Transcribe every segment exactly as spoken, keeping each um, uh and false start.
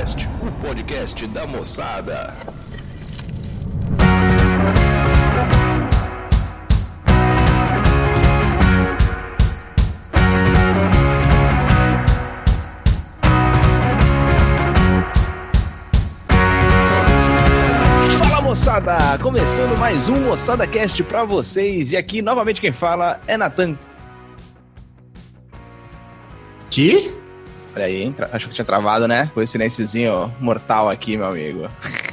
Cast, o podcast da moçada. Fala, moçada! Começando mais um Moçada Cast pra vocês. E aqui, novamente, quem fala é Natan. Que? Olha aí, hein? Acho que tinha travado, né? Foi esse silênciozinho mortal aqui, meu amigo.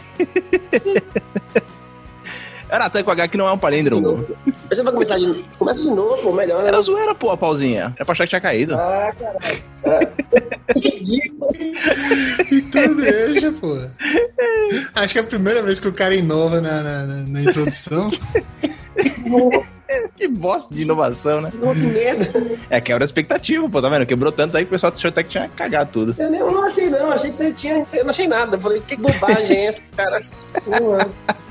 É Natan com H, que não é um palíndromo. Você vai começar de novo? Começa de novo, pô, melhor. Né? Era zoeira, pô, a pauzinha. Era pra achar que tinha caído. Ah, caralho. Ah, que ridículo. Então deixa, pô. Acho que é a primeira vez que o cara inova na, na, na, na introdução. Que bosta de inovação, né? Não, que medo. É, quebra a expectativa, pô, tá vendo? Quebrou tanto aí que o pessoal achou até que tinha cagado tudo. Eu, nem, eu não achei, não. Achei que você tinha. Eu não achei nada. Eu falei, que bobagem é essa, cara? Nossa,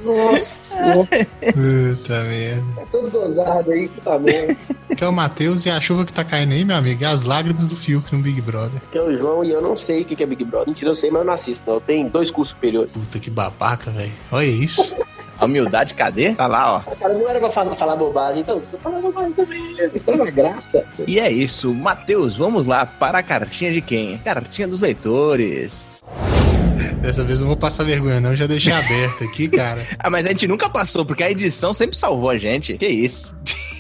nossa. Puta merda. É todo gozado aí, puta merda. Que é o Matheus e a chuva que tá caindo aí, meu amigo. É as lágrimas do Fiuk no Big Brother. Que é o João e eu não sei o que é Big Brother. Mentira, eu sei, mas eu não assisto, não. Eu tenho dois cursos superiores. Puta que babaca, velho. Olha isso. A humildade, cadê? Tá lá, ó. Ah, cara, não era pra falar, falar bobagem, então você fala bobagem também. Foi uma graça. E é isso, Matheus, vamos lá para a cartinha de quem? Cartinha dos leitores. Dessa vez eu não vou passar vergonha, não. Eu já deixei aberto aqui, cara. Ah, mas a gente nunca passou, porque a edição sempre salvou a gente. Que isso?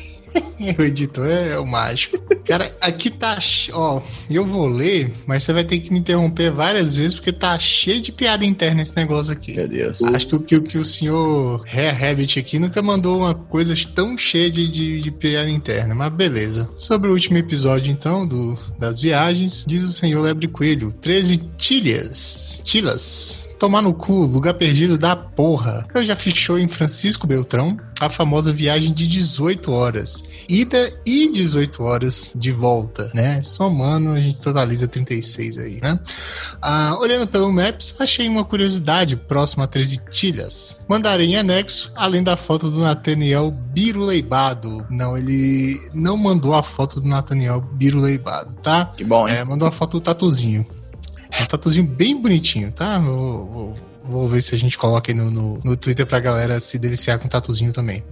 O editor é o mágico. Cara, aqui tá... Ó, eu vou ler, mas você vai ter que me interromper várias vezes, porque tá cheio de piada interna esse negócio aqui. Meu Deus. Acho que o que, que o senhor Hair Rabbit aqui nunca mandou uma coisa tão cheia de, de, de piada interna, mas beleza. Sobre o último episódio, então, do, das viagens, diz o senhor Lebre Coelho, treze tilhas. Tilas. Tomar no cu, lugar perdido da porra. Eu já fiz show em Francisco Beltrão, a famosa viagem de dezoito horas. Ida e dezoito horas de volta, né? Somando, a gente totaliza trinta e seis aí, né? Ah, olhando pelo Maps, achei uma curiosidade próxima a treze tilhas. Mandarei em anexo, além da foto do Nathaniel Biruleibado. Não, ele não mandou a foto do Nathaniel Biruleibado, tá? Que bom, hein? É, mandou a foto do tatuzinho. Um tatuzinho bem bonitinho, tá? Vou, vou, vou ver se a gente coloca aí no, no, no Twitter pra galera se deliciar com tatuzinho também.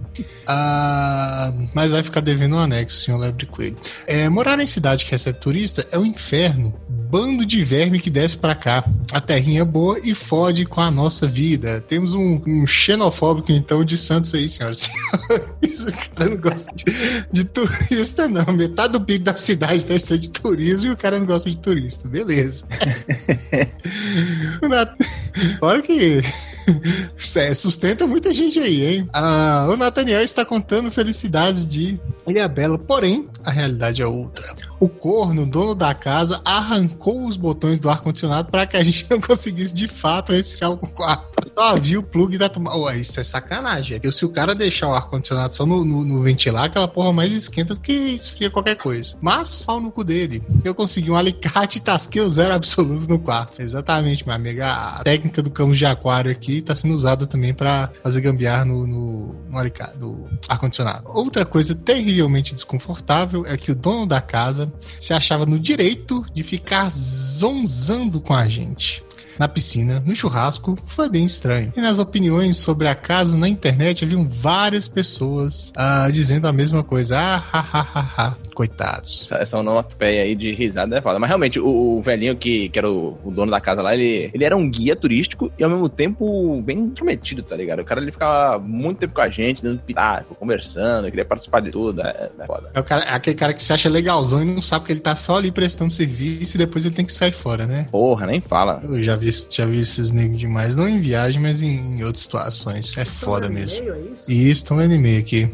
Ah, mas vai ficar devendo um anexo, senhor Lebre Coelho. É, morar em cidade que recebe turista é um inferno. Bando de verme que desce pra cá. A terrinha é boa e fode com a nossa vida. Temos um, um xenofóbico, então, de Santos aí, senhoras e senhores. O cara não gosta de, de turista, não. Metade do P I B da cidade deve ser de turismo e o cara não gosta de turista. Beleza. Olha que... sustenta muita gente aí, hein? Ah, o Nathaniel está contando felicidades de Ilhabela, porém, a realidade é outra. O corno, dono da casa, arrancou os botões do ar-condicionado para que a gente não conseguisse de fato resfriar o quarto. Só viu o plug da tomada. Oh, isso é sacanagem. Porque se o cara deixar o ar-condicionado só no, no, no ventilar, aquela porra mais esquenta do que esfria qualquer coisa. Mas, pau no cu dele. Eu consegui um alicate e tasquei o zero absoluto no quarto. Exatamente, minha amiga. A técnica do camo de aquário aqui tá sendo usada também para fazer gambiarra no, no, no alicate, no ar-condicionado. Outra coisa terrivelmente desconfortável é que o dono da casa se achava no direito de ficar zonzando com a gente. Na piscina, no churrasco, foi bem estranho. E nas opiniões sobre a casa na internet, haviam várias pessoas ah, dizendo a mesma coisa. Ah, ha, ha, ha, ha. Coitados. Essa, essa onomatopeia aí de risada é foda. Mas realmente, o, o velhinho que, que era o, o dono da casa lá, ele, ele era um guia turístico e ao mesmo tempo bem intrometido, tá ligado? O cara, ele ficava muito tempo com a gente, dando pitaco, conversando, queria participar de tudo. É, é foda. É o cara, aquele cara que se acha legalzão e não sabe que ele tá só ali prestando serviço e depois ele tem que sair fora, né? Porra, nem fala. Eu já vi, já vi esses negros demais, não em viagem, mas em, em outras situações. É foda mesmo. E-mail, é isso? Isso, estão lendo e-mail aqui.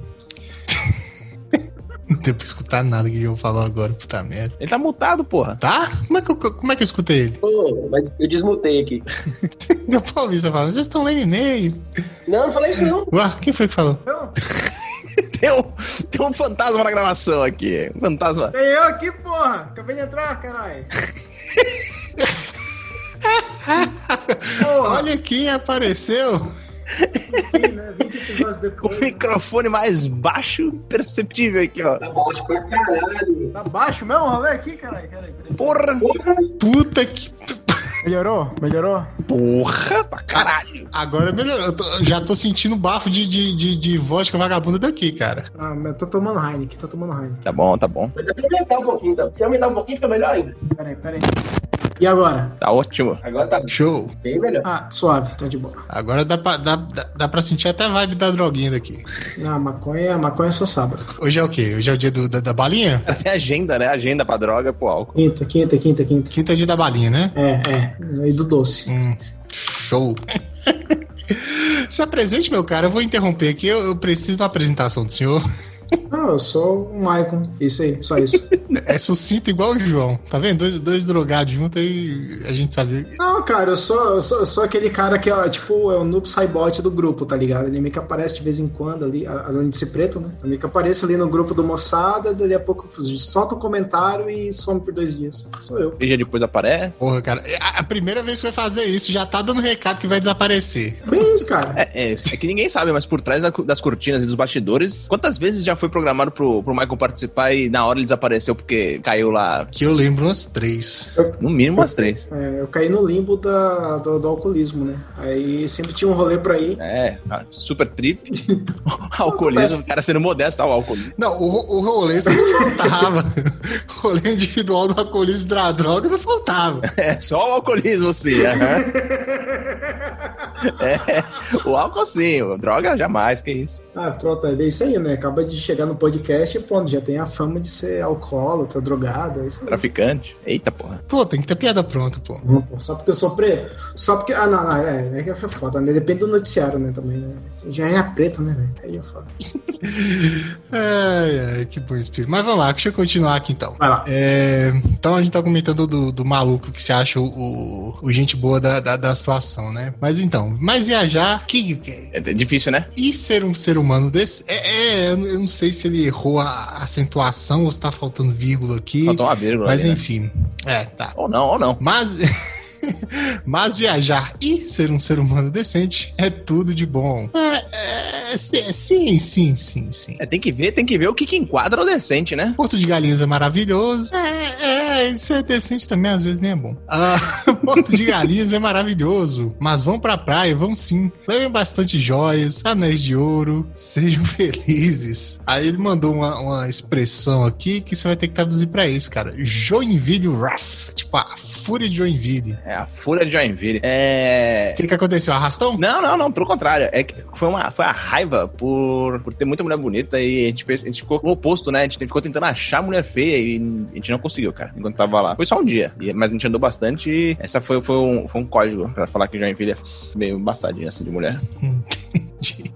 Não deu pra escutar nada que eu falar agora, puta merda. Ele tá mutado, porra. Tá? Como é que eu, como é que eu escutei ele? Pô, mas eu desmutei aqui. Meu paulista falando, vocês estão lendo e-mail? Não, não falei isso não. Ué, quem foi que falou? Não. tem, um, tem um fantasma na gravação aqui. Um fantasma. Tem eu aqui, porra. Acabei de entrar, caralho. Olha quem apareceu. Sim, né? vinte episódios depois. O microfone mais baixo perceptível aqui, ó. Tá baixo pra caralho. Tá baixo mesmo o rolê aqui, caralho? Caralho, caralho. Porra! Puta que... Melhorou? Melhorou? Porra, pra caralho. Agora melhorou. Eu tô- já tô sentindo bafo de, de, de, de vodka vagabunda daqui, cara. Ah, mas eu tô tomando Heineken, tô tomando Heineken. Tá bom, tá bom. Mas dá pra aumentar um pouquinho, então. Se aumentar um pouquinho, fica melhor ainda. Peraí, peraí. E agora? Tá ótimo. Agora tá Show. bem melhor. Ah, suave, tá de boa. Agora dá pra, dá, dá, dá pra sentir até a vibe da droguinha daqui. Não, maconha, maconha é só sábado. Hoje é o quê? Hoje é o dia do, da, da balinha? Tem agenda, né? Agenda pra droga pro álcool. Quinta, quinta, quinta, quinta. Quinta é dia da balinha, né? É, é. E do doce. Hum, show. Se apresente, meu cara. Eu vou interromper aqui. Eu, eu preciso da apresentação do senhor. Não, eu sou o Maicon. Isso aí, só isso. É sucinto igual o João. Tá vendo? Dois, dois drogados juntos aí a gente sabe. Não, cara, eu sou, eu sou, eu sou aquele cara que, ó, tipo, é o noob saibot do grupo, tá ligado? Ele meio que aparece de vez em quando ali, a- além de ser preto, né? Eu meio que apareço ali no grupo do moçada, dali a pouco eu solto um comentário e some por dois dias. Sou eu. E já depois aparece. Porra, cara. A, a primeira vez que vai fazer isso já tá dando recado que vai desaparecer. Bem isso, cara. É, é, é que ninguém sabe, mas por trás da- das cortinas e dos bastidores, quantas vezes já foi programado pro, pro Michael participar e na hora ele desapareceu porque caiu lá, Que eu lembro umas três. no mínimo umas três. É, eu caí no limbo da, do, do alcoolismo, né? Aí sempre tinha um rolê pra ir. É, super trip. Alcoolismo, o cara sendo modesto ao alcoolismo. Não, o, o rolê só não faltava. O rolê individual do alcoolismo da droga não faltava. É, só o alcoolismo sim. aham. É, o álcool sim, o droga jamais, que isso. Ah, pronto, é isso aí, né? Acaba de chegar no podcast e, pô, já tem a fama de ser alcoólatra, drogado, é isso aí. Traficante. Eita porra. Pô, tem que ter piada pronta, pô. Não, pô, só porque eu sou preto. Só porque. Ah, não, não, é, é que é foda, né? Depende do noticiário, né? Também, né? Já é preto, né, velho? Aí é foda. Ai, ai, que bom espírito. Mas vamos lá, deixa eu continuar aqui então. Vai lá. É, então a gente tá comentando do, do maluco que se acha o, o, o gente boa da, da, da situação, né? Mas então, mais viajar, que, que- É difícil, né? e ser um ser humano desse, é, é, eu não- eu não sei se ele errou a acentuação ou se tá faltando vírgula aqui, Faltou uma vírgula mas ali, né? enfim, é, tá. Ou não, ou não. Mas, mas viajar e ser um ser humano decente é tudo de bom. É, é, sim, sim, sim, sim, sim. É, tem que ver, tem que ver o que, que enquadra o decente, né? Porto de Galinhas é maravilhoso. É, é, ser decente também às vezes nem é bom. Ah, Porto de Galinhas é maravilhoso. Mas vão pra praia, vão sim. Levem bastante joias, anéis de ouro, sejam felizes. Aí ele mandou uma, uma expressão aqui que você vai ter que traduzir pra isso, cara. Joinville Wrath. Tipo, a fúria de Joinville. É a fúria de Joinville. É... O que que aconteceu? Arrastão? Não, não, não, pelo contrário. É que foi, uma, foi a raiva por, por ter muita mulher bonita e a gente, fez, a gente ficou no oposto, né? A gente ficou tentando achar mulher feia e a gente não conseguiu, cara, enquanto tava lá. Foi só um dia, e- mas a gente andou bastante e essa foi, foi, um, foi um código pra falar que Joinville é meio embaçadinha assim de mulher. Entendi.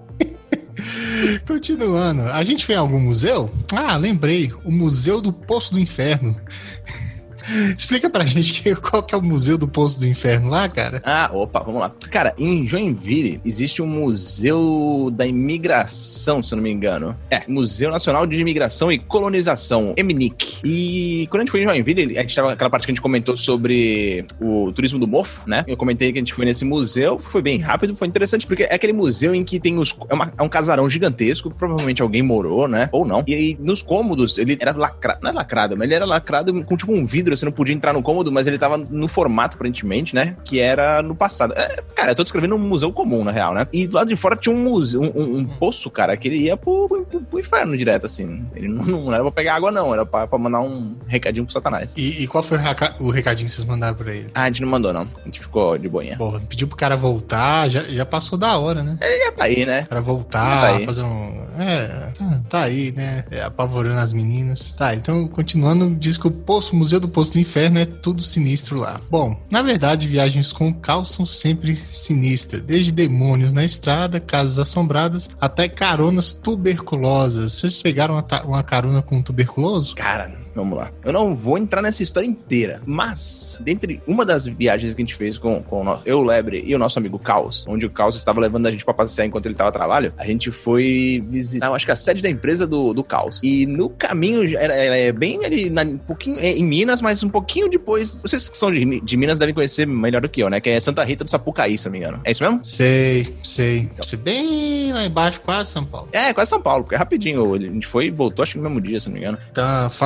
Continuando, a gente foi em algum museu? Ah, lembrei, o Museu do Poço do Inferno. Explica pra gente que, qual que é o Museu do Poço do Inferno lá, cara. Ah, opa, vamos lá. Cara, em Joinville existe um museu da imigração, se eu não me engano. É, Museu Nacional de Imigração e Colonização, M N I C. E quando a gente foi em Joinville, a gente tava aquela parte que a gente comentou sobre o turismo do mofo, né? Eu comentei que a gente foi nesse museu, foi bem rápido, foi interessante, porque é aquele museu em que tem os... É, uma- é um casarão gigantesco, provavelmente alguém morou, né? Ou não. E aí, nos cômodos, ele era lacrado, não é lacrado, mas ele era lacrado com tipo um vidro, você não podia entrar no cômodo, mas ele tava no formato, aparentemente, né? Que era no passado. É, cara, eu tô descrevendo um museu comum, na real, né? E do lado de fora tinha um museu, um, um- um poço, cara, que ele ia pro, pro, pro inferno direto, assim. Ele não, não era pra pegar água, não. Era pra, pra mandar um recadinho pro Satanás. E, e qual foi o, reca- o recadinho que vocês mandaram pra ele? Ah, a gente não mandou, não. A gente ficou de boinha. Porra, pediu pro cara voltar, já, já passou da hora, né? Já tá aí, né? O cara Tá voltar, aí. fazer um... É, tá- tá aí, né? É, apavorando as meninas. Tá, então, continuando, diz que o Poço, o Museu do Poço do Inferno é tudo sinistro lá. Bom, na verdade, viagens com caos são sempre sinistras. Desde demônios na estrada, casas assombradas, até caronas tuberculosas. Vocês pegaram uma, ta- uma carona com um tuberculoso? Cara, vamos lá. Eu não vou entrar nessa história inteira, mas, dentre uma das viagens que a gente fez com, com o no- eu, o Lebre e o nosso amigo Caos, onde o Caos estava levando a gente pra passear enquanto ele tava a trabalho, a gente foi visitar, eu acho que a sede da empresa do, do Caos. E no caminho, era, era é bem ali, na- um pouquinho é, em Minas, mas um pouquinho depois, vocês que são de, Mi- de Minas devem conhecer melhor do que eu, né? Que é Santa Rita do Sapucaí, se eu não me engano. É isso mesmo? Sei, sei. Bem lá embaixo, quase São Paulo. É, quase São Paulo, porque é rapidinho. A gente foi e voltou, acho que no mesmo dia, se eu não me engano. Então, a faculdade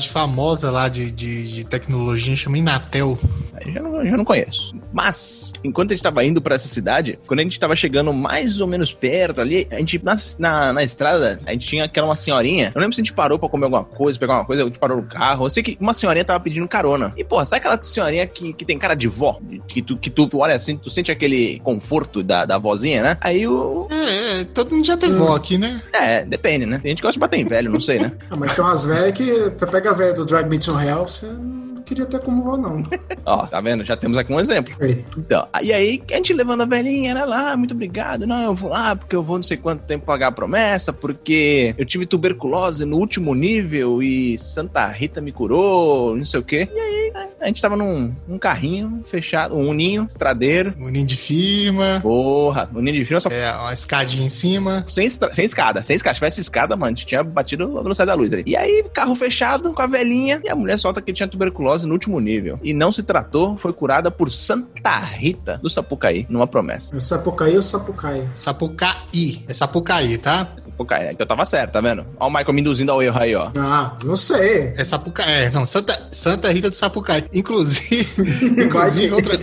entidade famosa lá de, de, de tecnologia, chama Inatel. Aí já não, já não conheço. Mas, enquanto a gente tava indo pra essa cidade, quando a gente tava chegando mais ou menos perto ali, a gente, na, na, na estrada, a gente tinha aquela uma senhorinha. Eu não lembro se a gente parou pra comer alguma coisa, pegar uma coisa, a gente parou no carro. Eu sei que uma senhorinha tava pedindo carona. E, pô, sabe aquela senhorinha que, que tem cara de vó? Que tu, que tu, tu olha assim, tu sente aquele conforto da, da vozinha, né? Aí o... É, todo mundo já teve hum. vó aqui, né? É, depende, né? Tem gente que gosta de bater em velho, não sei, né? Ah, mas tem umas velhas que pega a velha do Drag Me to Hell, você não queria ter como vó, não. Ó, tá vendo? Já temos aqui um exemplo. Ei. Então, e aí, a gente levando a velhinha, ela lá, muito obrigado. Não, eu vou lá porque eu vou não sei quanto tempo pagar a promessa, porque eu tive tuberculose no último nível e Santa Rita me curou, não sei o quê. E aí, a gente tava num, num carrinho fechado, um uninho, estradeiro. Um uninho de firma. Porra, um uninho de firma só... É, uma escadinha em cima. Sem, estra... sem escada, sem escada. Se tivesse escada, mano, a gente tinha batido a velocidade da luz ali. E aí, carro fechado com a velhinha, e a mulher solta que tinha tuberculose no último nível. E não se tratou, foi curada por Santa Rita do Sapucaí, numa promessa. É Sapucaí ou Sapucaí? Sapucaí. É Sapucaí, tá? É Sapucaí. Então tava certo, tá vendo? Ó o Michael me induzindo ao erro aí, ó. Ah, não sei. É Sapucaí. É, não, Santa, Santa Rita do Sapucaí. Inclusive, inclusive outra,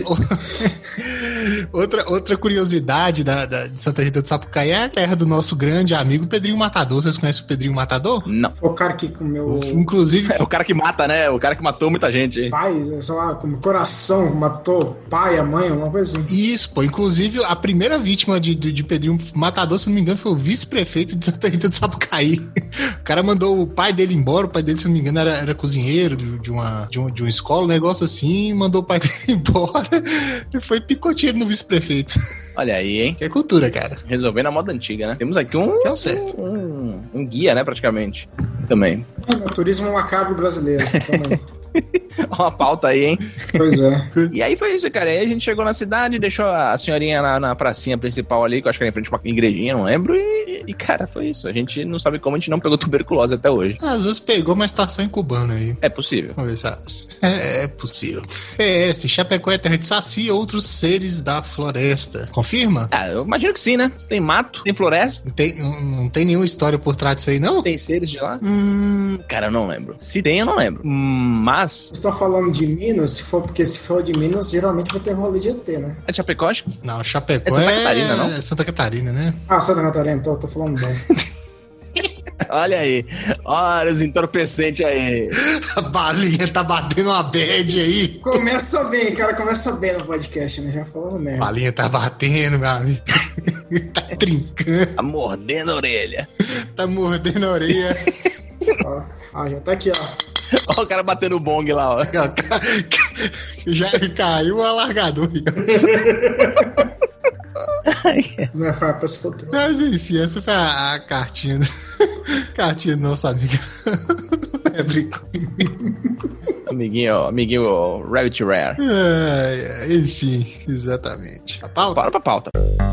outra, outra curiosidade da, da, de Santa Rita do Sapucaí é a terra do nosso grande amigo Pedrinho Matador. Vocês conhecem o Pedrinho Matador? Não. O cara que comeu... Inclusive... É o cara que mata, né? O cara que matou muita gente. Pai, sei lá, com coração, matou pai, a mãe, alguma coisa assim. Isso, pô. Inclusive, a primeira vítima de, de, de Pedrinho Matador, se não me engano, foi o vice-prefeito de Santa Rita do Sapucaí. O cara mandou o pai dele embora. O pai dele, se não me engano, era, era cozinheiro de, de, uma, de, uma, de uma escola, um negócio assim. Mandou o pai dele embora e foi picoteiro no vice-prefeito. Olha aí, hein? Que é cultura, cara. Resolvendo a moda antiga, né? Temos aqui um... Que é o certo. Um, um guia, né, praticamente. Também. É, o turismo macabro brasileiro. Também. Uma pauta aí, hein? Pois é. E aí foi isso, cara. Aí a gente chegou na cidade, deixou a senhorinha na, na pracinha principal ali, que eu acho que era em frente a uma igrejinha, não lembro. E, e, cara, foi isso. A gente não sabe como a gente não pegou tuberculose até hoje. Às vezes pegou, mas tá só incubando aí. É possível. Vamos ver se é, é possível. É esse, Chapecó é terra de Saci e outros seres da floresta. Confirma? Ah, eu imagino que sim, né? Se tem mato, tem floresta. Não tem, não, não tem nenhuma história por trás disso aí, não? Tem seres de lá? Hum, cara, eu não lembro. Se tem, eu não lembro. Mas... Vocês estão falando de Minas? Se for, porque se for de Minas, geralmente vai ter rolê de E T, né? É de Chapecó, acho? Não, Chapecó é Santa Catarina, não? É Santa Catarina, né? Ah, Santa Catarina, tô, tô falando bem. Olha aí. Olha os entorpecentes aí. A balinha tá batendo uma bad aí. Começa bem, cara. Começa bem no podcast, né? Já falando mesmo. A balinha tá batendo, meu amigo. Tá trincando. Tá mordendo a orelha. Tá mordendo a orelha. Ó, ah, já tá aqui, ó. Olha o cara batendo o bong lá, ó. Já caiu o alargador. Não é fácil pra se futuro. Mas enfim, essa foi a, a cartinha. Cartinha do nosso amigo. É brinco. Amiguinho, amiguinho Rabbit Rare. É, enfim, exatamente. A pauta? Bora pra pauta.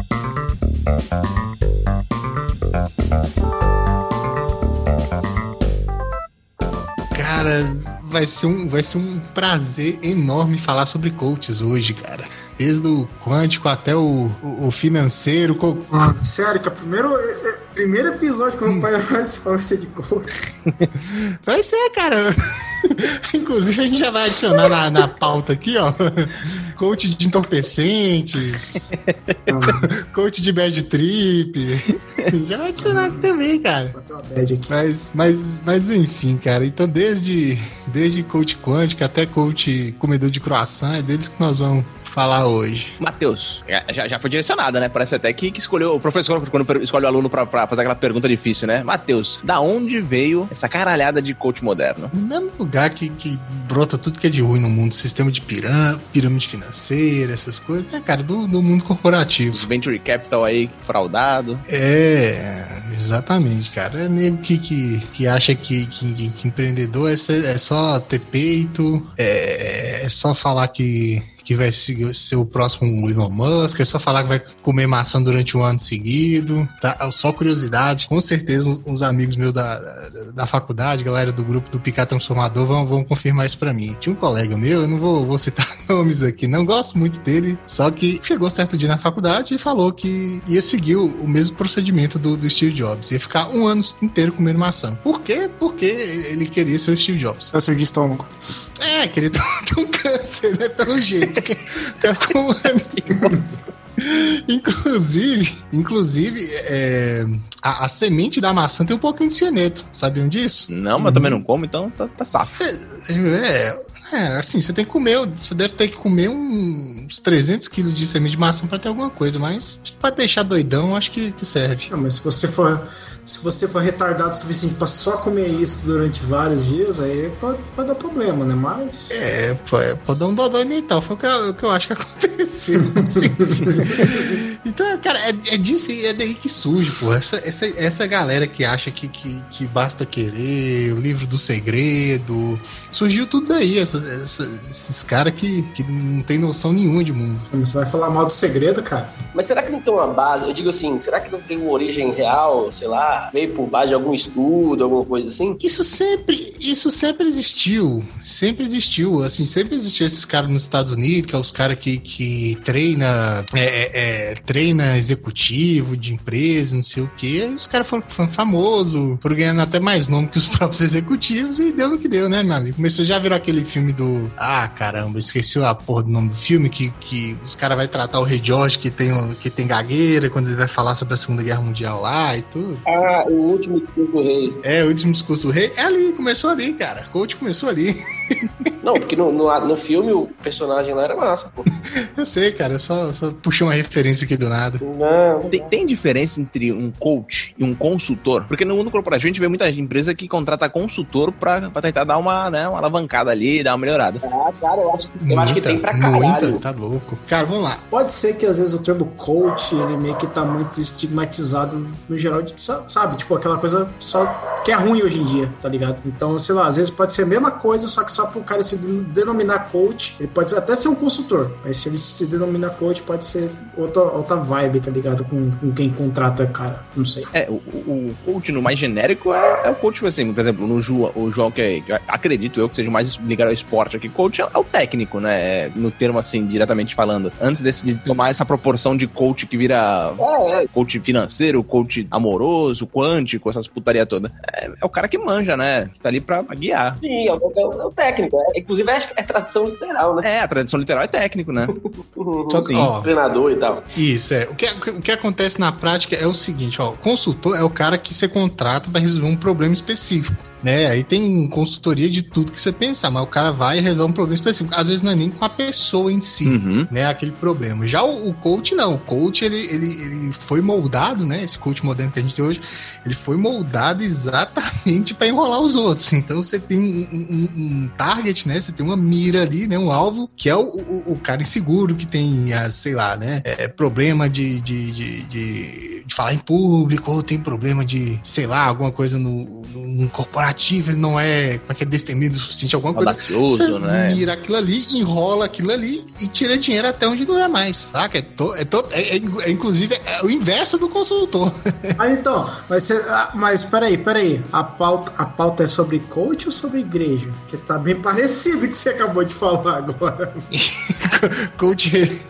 Cara, vai ser, um, vai ser um prazer enorme falar sobre coaches hoje, cara. Desde o quântico até o, o, o financeiro. Co... Ah, sério, que é o primeiro, primeiro episódio que o meu pai vai participar vai ser de coach. Vai ser, cara. Inclusive, a gente já vai adicionar na, na pauta aqui, ó. Coach de entorpecentes. Coach de bad trip. Já vai adicionar aqui também, cara. Vou botar uma bad aqui. Mas, mas, mas enfim, cara. Então, desde, desde coach quântico até coach comedor de croissant, é deles que nós vamos falar hoje. Matheus, já, já foi direcionada, né? Parece até que, que escolheu o professor quando escolhe o aluno pra, pra fazer aquela pergunta difícil, né? Matheus, da onde veio essa caralhada de coach moderno? No mesmo lugar que, que brota tudo que é de ruim no mundo, sistema de pirâmide, pirâmide financeira, essas coisas, né, cara, do, do mundo corporativo. Os venture capital aí, fraudado. É, exatamente, cara. É nego que, que, que acha que, que, que empreendedor é, ser, é só ter peito, é, é só falar que que vai ser, ser o próximo Elon Musk, é só falar que vai comer maçã durante um ano seguido, tá? Só curiosidade, com certeza uns, uns amigos meus da, da, da faculdade, galera do grupo do Picá Transformador vão, vão confirmar isso pra mim. Tinha um colega meu, eu não vou, vou citar nomes aqui, não gosto muito dele, só que chegou certo dia na faculdade e falou que ia seguir o, o mesmo procedimento do, do Steve Jobs, ia ficar um ano inteiro comendo maçã. Por quê? Porque ele queria ser o Steve Jobs. Câncer de estômago. É, queria ter um câncer, né? Pelo jeito. Porque ficou um ano. Inclusive, inclusive é, a, a semente da maçã tem um pouquinho de cianeto. Sabiam disso? Não, mas também não como, então tá, tá safo. É, é, assim, você tem que comer, você deve ter que comer uns trezentos quilos de semente de maçã pra ter alguma coisa, mas pra deixar doidão, acho que, que serve. Não, mas se você for... Se você for retardado o suficiente pra só comer isso durante vários dias, aí pode, pode dar problema, né? Mas... É, pode, pode dar um dodói mental. Foi o que, eu, o que eu acho que aconteceu. Assim. Então, cara, é, é disso é daí que surge, pô. Essa, essa, essa galera que acha que, que, que basta querer, o livro do segredo. Surgiu tudo daí. Essa, essa, esses caras que, que não tem noção nenhuma de mundo. Você vai falar mal do segredo, cara? Mas será que não tem uma base? Eu digo assim, será que não tem uma origem real, sei lá, veio por base de algum estudo, alguma coisa assim? Isso sempre, isso sempre existiu. Sempre existiu. Assim, sempre existiu esses caras nos Estados Unidos, que é os caras que, que treina, é, é, treina executivo de empresa, não sei o quê. Aí os caras foram, foram famosos, foram ganhando até mais nome que os próprios executivos e deu no que deu, né, meu amigo? Começou, já virou aquele filme do... Ah, caramba, esqueci a porra do nome do filme, que, que os caras vão tratar o Rei George, que tem, que tem gagueira, quando ele vai falar sobre a Segunda Guerra Mundial lá e tudo. Ah, o último discurso do rei. É, o último discurso do rei. É ali, começou ali, cara. Coach começou ali. Não, porque no, no, no filme o personagem lá era massa, pô. Eu sei, cara. Eu só, só puxei uma referência aqui do nada. Não, Tem, tem diferença entre um coach e um consultor? Porque no mundo corporativo a gente vê muita empresa que contrata consultor pra, pra tentar dar uma, né, uma alavancada ali, dar uma melhorada. Ah, cara, eu acho que, eu Muita, acho que tem pra caralho. Muita, tá louco. Cara, vamos lá. Pode ser que às vezes o termo coach, ele meio que tá muito estigmatizado no geral, de, sabe? Tipo, aquela coisa só que é ruim hoje em dia, tá ligado? Então, sei lá, às vezes pode ser a mesma coisa, só que só pro cara se denominar coach, ele pode até ser um consultor, mas se ele se denominar coach, pode ser outra, outra vibe, tá ligado? Com, com quem contrata cara, não sei. É, o, o coach no mais genérico é, é o coach, assim, por exemplo, no João, o João que, é, que acredito eu que seja mais ligado ao esporte aqui, coach é, é o técnico, né? É, no termo assim, diretamente falando. Antes desse, de tomar essa proporção de coach que vira É, é. coach financeiro, coach amoroso, quântico, essas putaria toda. É, é o cara que manja, né? Que tá ali pra, pra guiar. Sim, é o, é o- é o técnico. É, inclusive, acho que é tradução literal, né? É, a tradição literal é técnico, né? Uhum. Só que, Sim. ó, Treinador e tal. isso, é. O que, o que acontece na prática é o seguinte, ó. O consultor é o cara que você contrata pra resolver um problema específico, né? Aí tem consultoria de tudo que você pensar, mas o cara vai e resolve um problema específico. Às vezes não é nem com a pessoa em si, Uhum. né? Aquele problema. Já o, o coach, não. O coach, ele, ele, ele foi moldado, né? Esse coach moderno que a gente tem hoje, ele foi moldado exatamente pra enrolar os outros. Então você tem um, um- um target, né? Você tem uma mira ali, né? Um alvo, que é o, o, o cara inseguro, que tem, as, sei lá, né? É, problema de, de, de, de, de falar em público, ou tem problema de, sei lá, alguma coisa no, no, no corporativo, ele não é, como é que é, destemido o suficiente, alguma coisa. Audacioso, Você né? mira aquilo ali, enrola aquilo ali e tira dinheiro até onde não é mais, saca? É, to, é, to, é, é, é, inclusive, é o inverso do consultor. Ah, então, mas, você, ah, mas peraí, peraí. A pauta, a pauta é sobre coach ou sobre igreja? Que tá bem parecido com o que você acabou de falar agora. coach,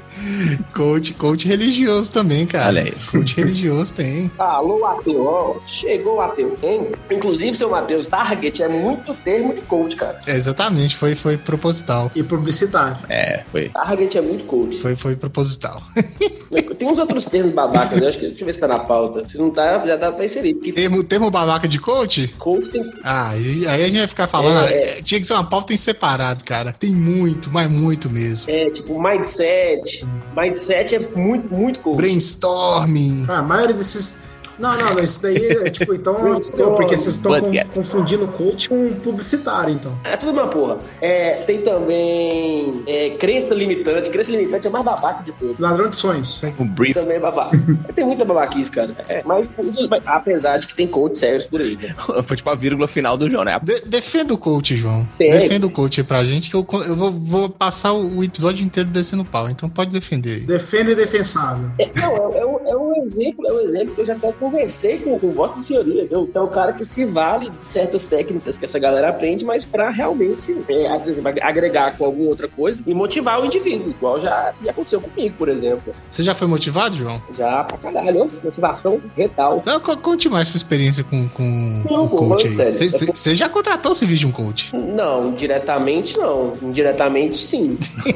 coach, coach religioso também, cara. Olha aí. Coach religioso tem. Alô, ateu, ó. Chegou o ateu, hein? Inclusive, seu Matheus, target é muito termo de coach, cara. É, exatamente, foi, foi proposital. E publicitário. É, foi. Target é muito coach. Foi, foi proposital. Tem uns outros termos babacas, eu acho que. Deixa eu ver se tá na pauta. Se não tá, já dá pra inserir. Porque Termo, termo babaca de coach? coach tem. Ah, aí, aí a gente vai ficar falando. É. é, tinha que ser uma pauta em separado, cara. Tem muito, mas muito mesmo. É, tipo, mindset. Mindset é muito, muito coach. Brainstorming. Cara, a maioria desses. Não, não, não, isso daí é tipo, então, não, porque vocês estão com, confundindo coach com publicitário, então. É tudo uma porra. É, tem também é, crença limitante. Crença limitante é o mais babaca de tudo. Ladrão de sonhos. O brief. Também é babaca. Tem muita babaquice, cara. É, mas, mas apesar de que tem coach sérios por aí. Né? Foi tipo a vírgula final do João, né? De, defenda o coach, João. Tem. Defenda o coach aí pra gente, que eu, eu vou, vou passar o episódio inteiro descendo pau. Então pode defender aí. Defenda e defensável. É, não, é, é, um, é um exemplo, é um exemplo que eu já até conversei com, com vossa senhoria, viu? Então, é o cara que se vale de certas técnicas que essa galera aprende, mas pra realmente é, agregar com alguma outra coisa e motivar o indivíduo, igual já, já aconteceu comigo, por exemplo. Você já foi motivado, João? Já, pra caralho, motivação retal. Não, conte mais sua experiência com, com não, o pô, coach aí. sério. Você, você já contratou o serviço de um coach? Não, diretamente não. Indiretamente sim.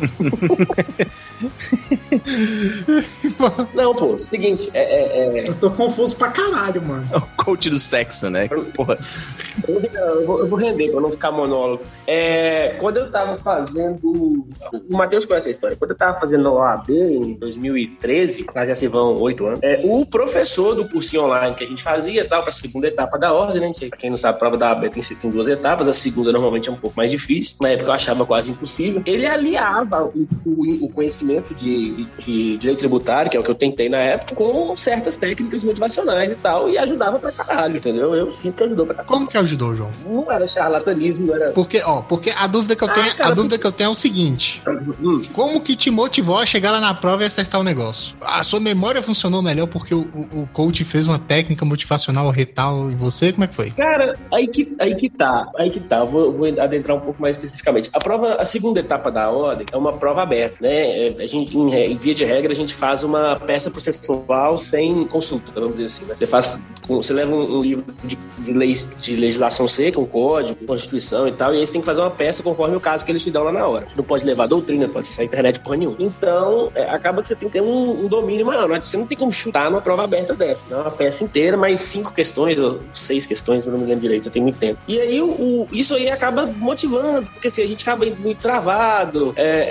Não, pô, seguinte, é, é, é... Eu tô confuso pra caralho, mano. É o coach do sexo, né? Porra. Eu, eu, vou, eu vou render pra não ficar monólogo. É, quando eu tava fazendo... O Matheus conhece a história. Quando eu tava fazendo o O A B em dois mil e treze, lá já se vão oito anos, é, o professor do cursinho online que a gente fazia, tal, pra segunda etapa da ordem, né? Pra quem não sabe, a prova da O A B tem, tem duas etapas. A segunda normalmente é um pouco mais difícil. Na época eu achava quase impossível. Ele aliava o, o, o conhecimento de de direito tributário, que é o que eu tentei na época, com certas técnicas motivacionais e tal, e ajudava pra caralho, entendeu? Eu sinto que ajudou pra caralho. Como que ajudou, João? Não era charlatanismo, não era... Porque, ó, porque a dúvida que eu tenho, ah, cara, a dúvida porque... que eu tenho é o seguinte, hum. como que te motivou a chegar lá na prova e acertar o negócio? A sua memória funcionou melhor porque o, o, o coach fez uma técnica motivacional retal em você? Como é que foi? Cara, aí que, aí que tá, aí que tá, eu vou, vou adentrar um pouco mais especificamente. A prova, a segunda etapa da ordem é uma prova aberta, né? A gente, em, em via de regra, a gente faz uma peça processual sem consulta, vamos dizer assim, né? Você faz, você leva um, um livro de, de leis, de legislação seca, um código, constituição e tal, e aí você tem que fazer uma peça conforme o caso que eles te dão lá na hora. Você não pode levar doutrina, pode acessar a internet porra nenhuma. Então, é, acaba que você tem que ter um, um domínio maior, né? Você não tem como chutar numa prova aberta dessa, não é uma peça inteira, mais cinco questões, ou seis questões, eu não me lembro direito, eu tenho muito tempo. E aí, o, o, isso aí acaba motivando, porque assim, a gente acaba muito travado,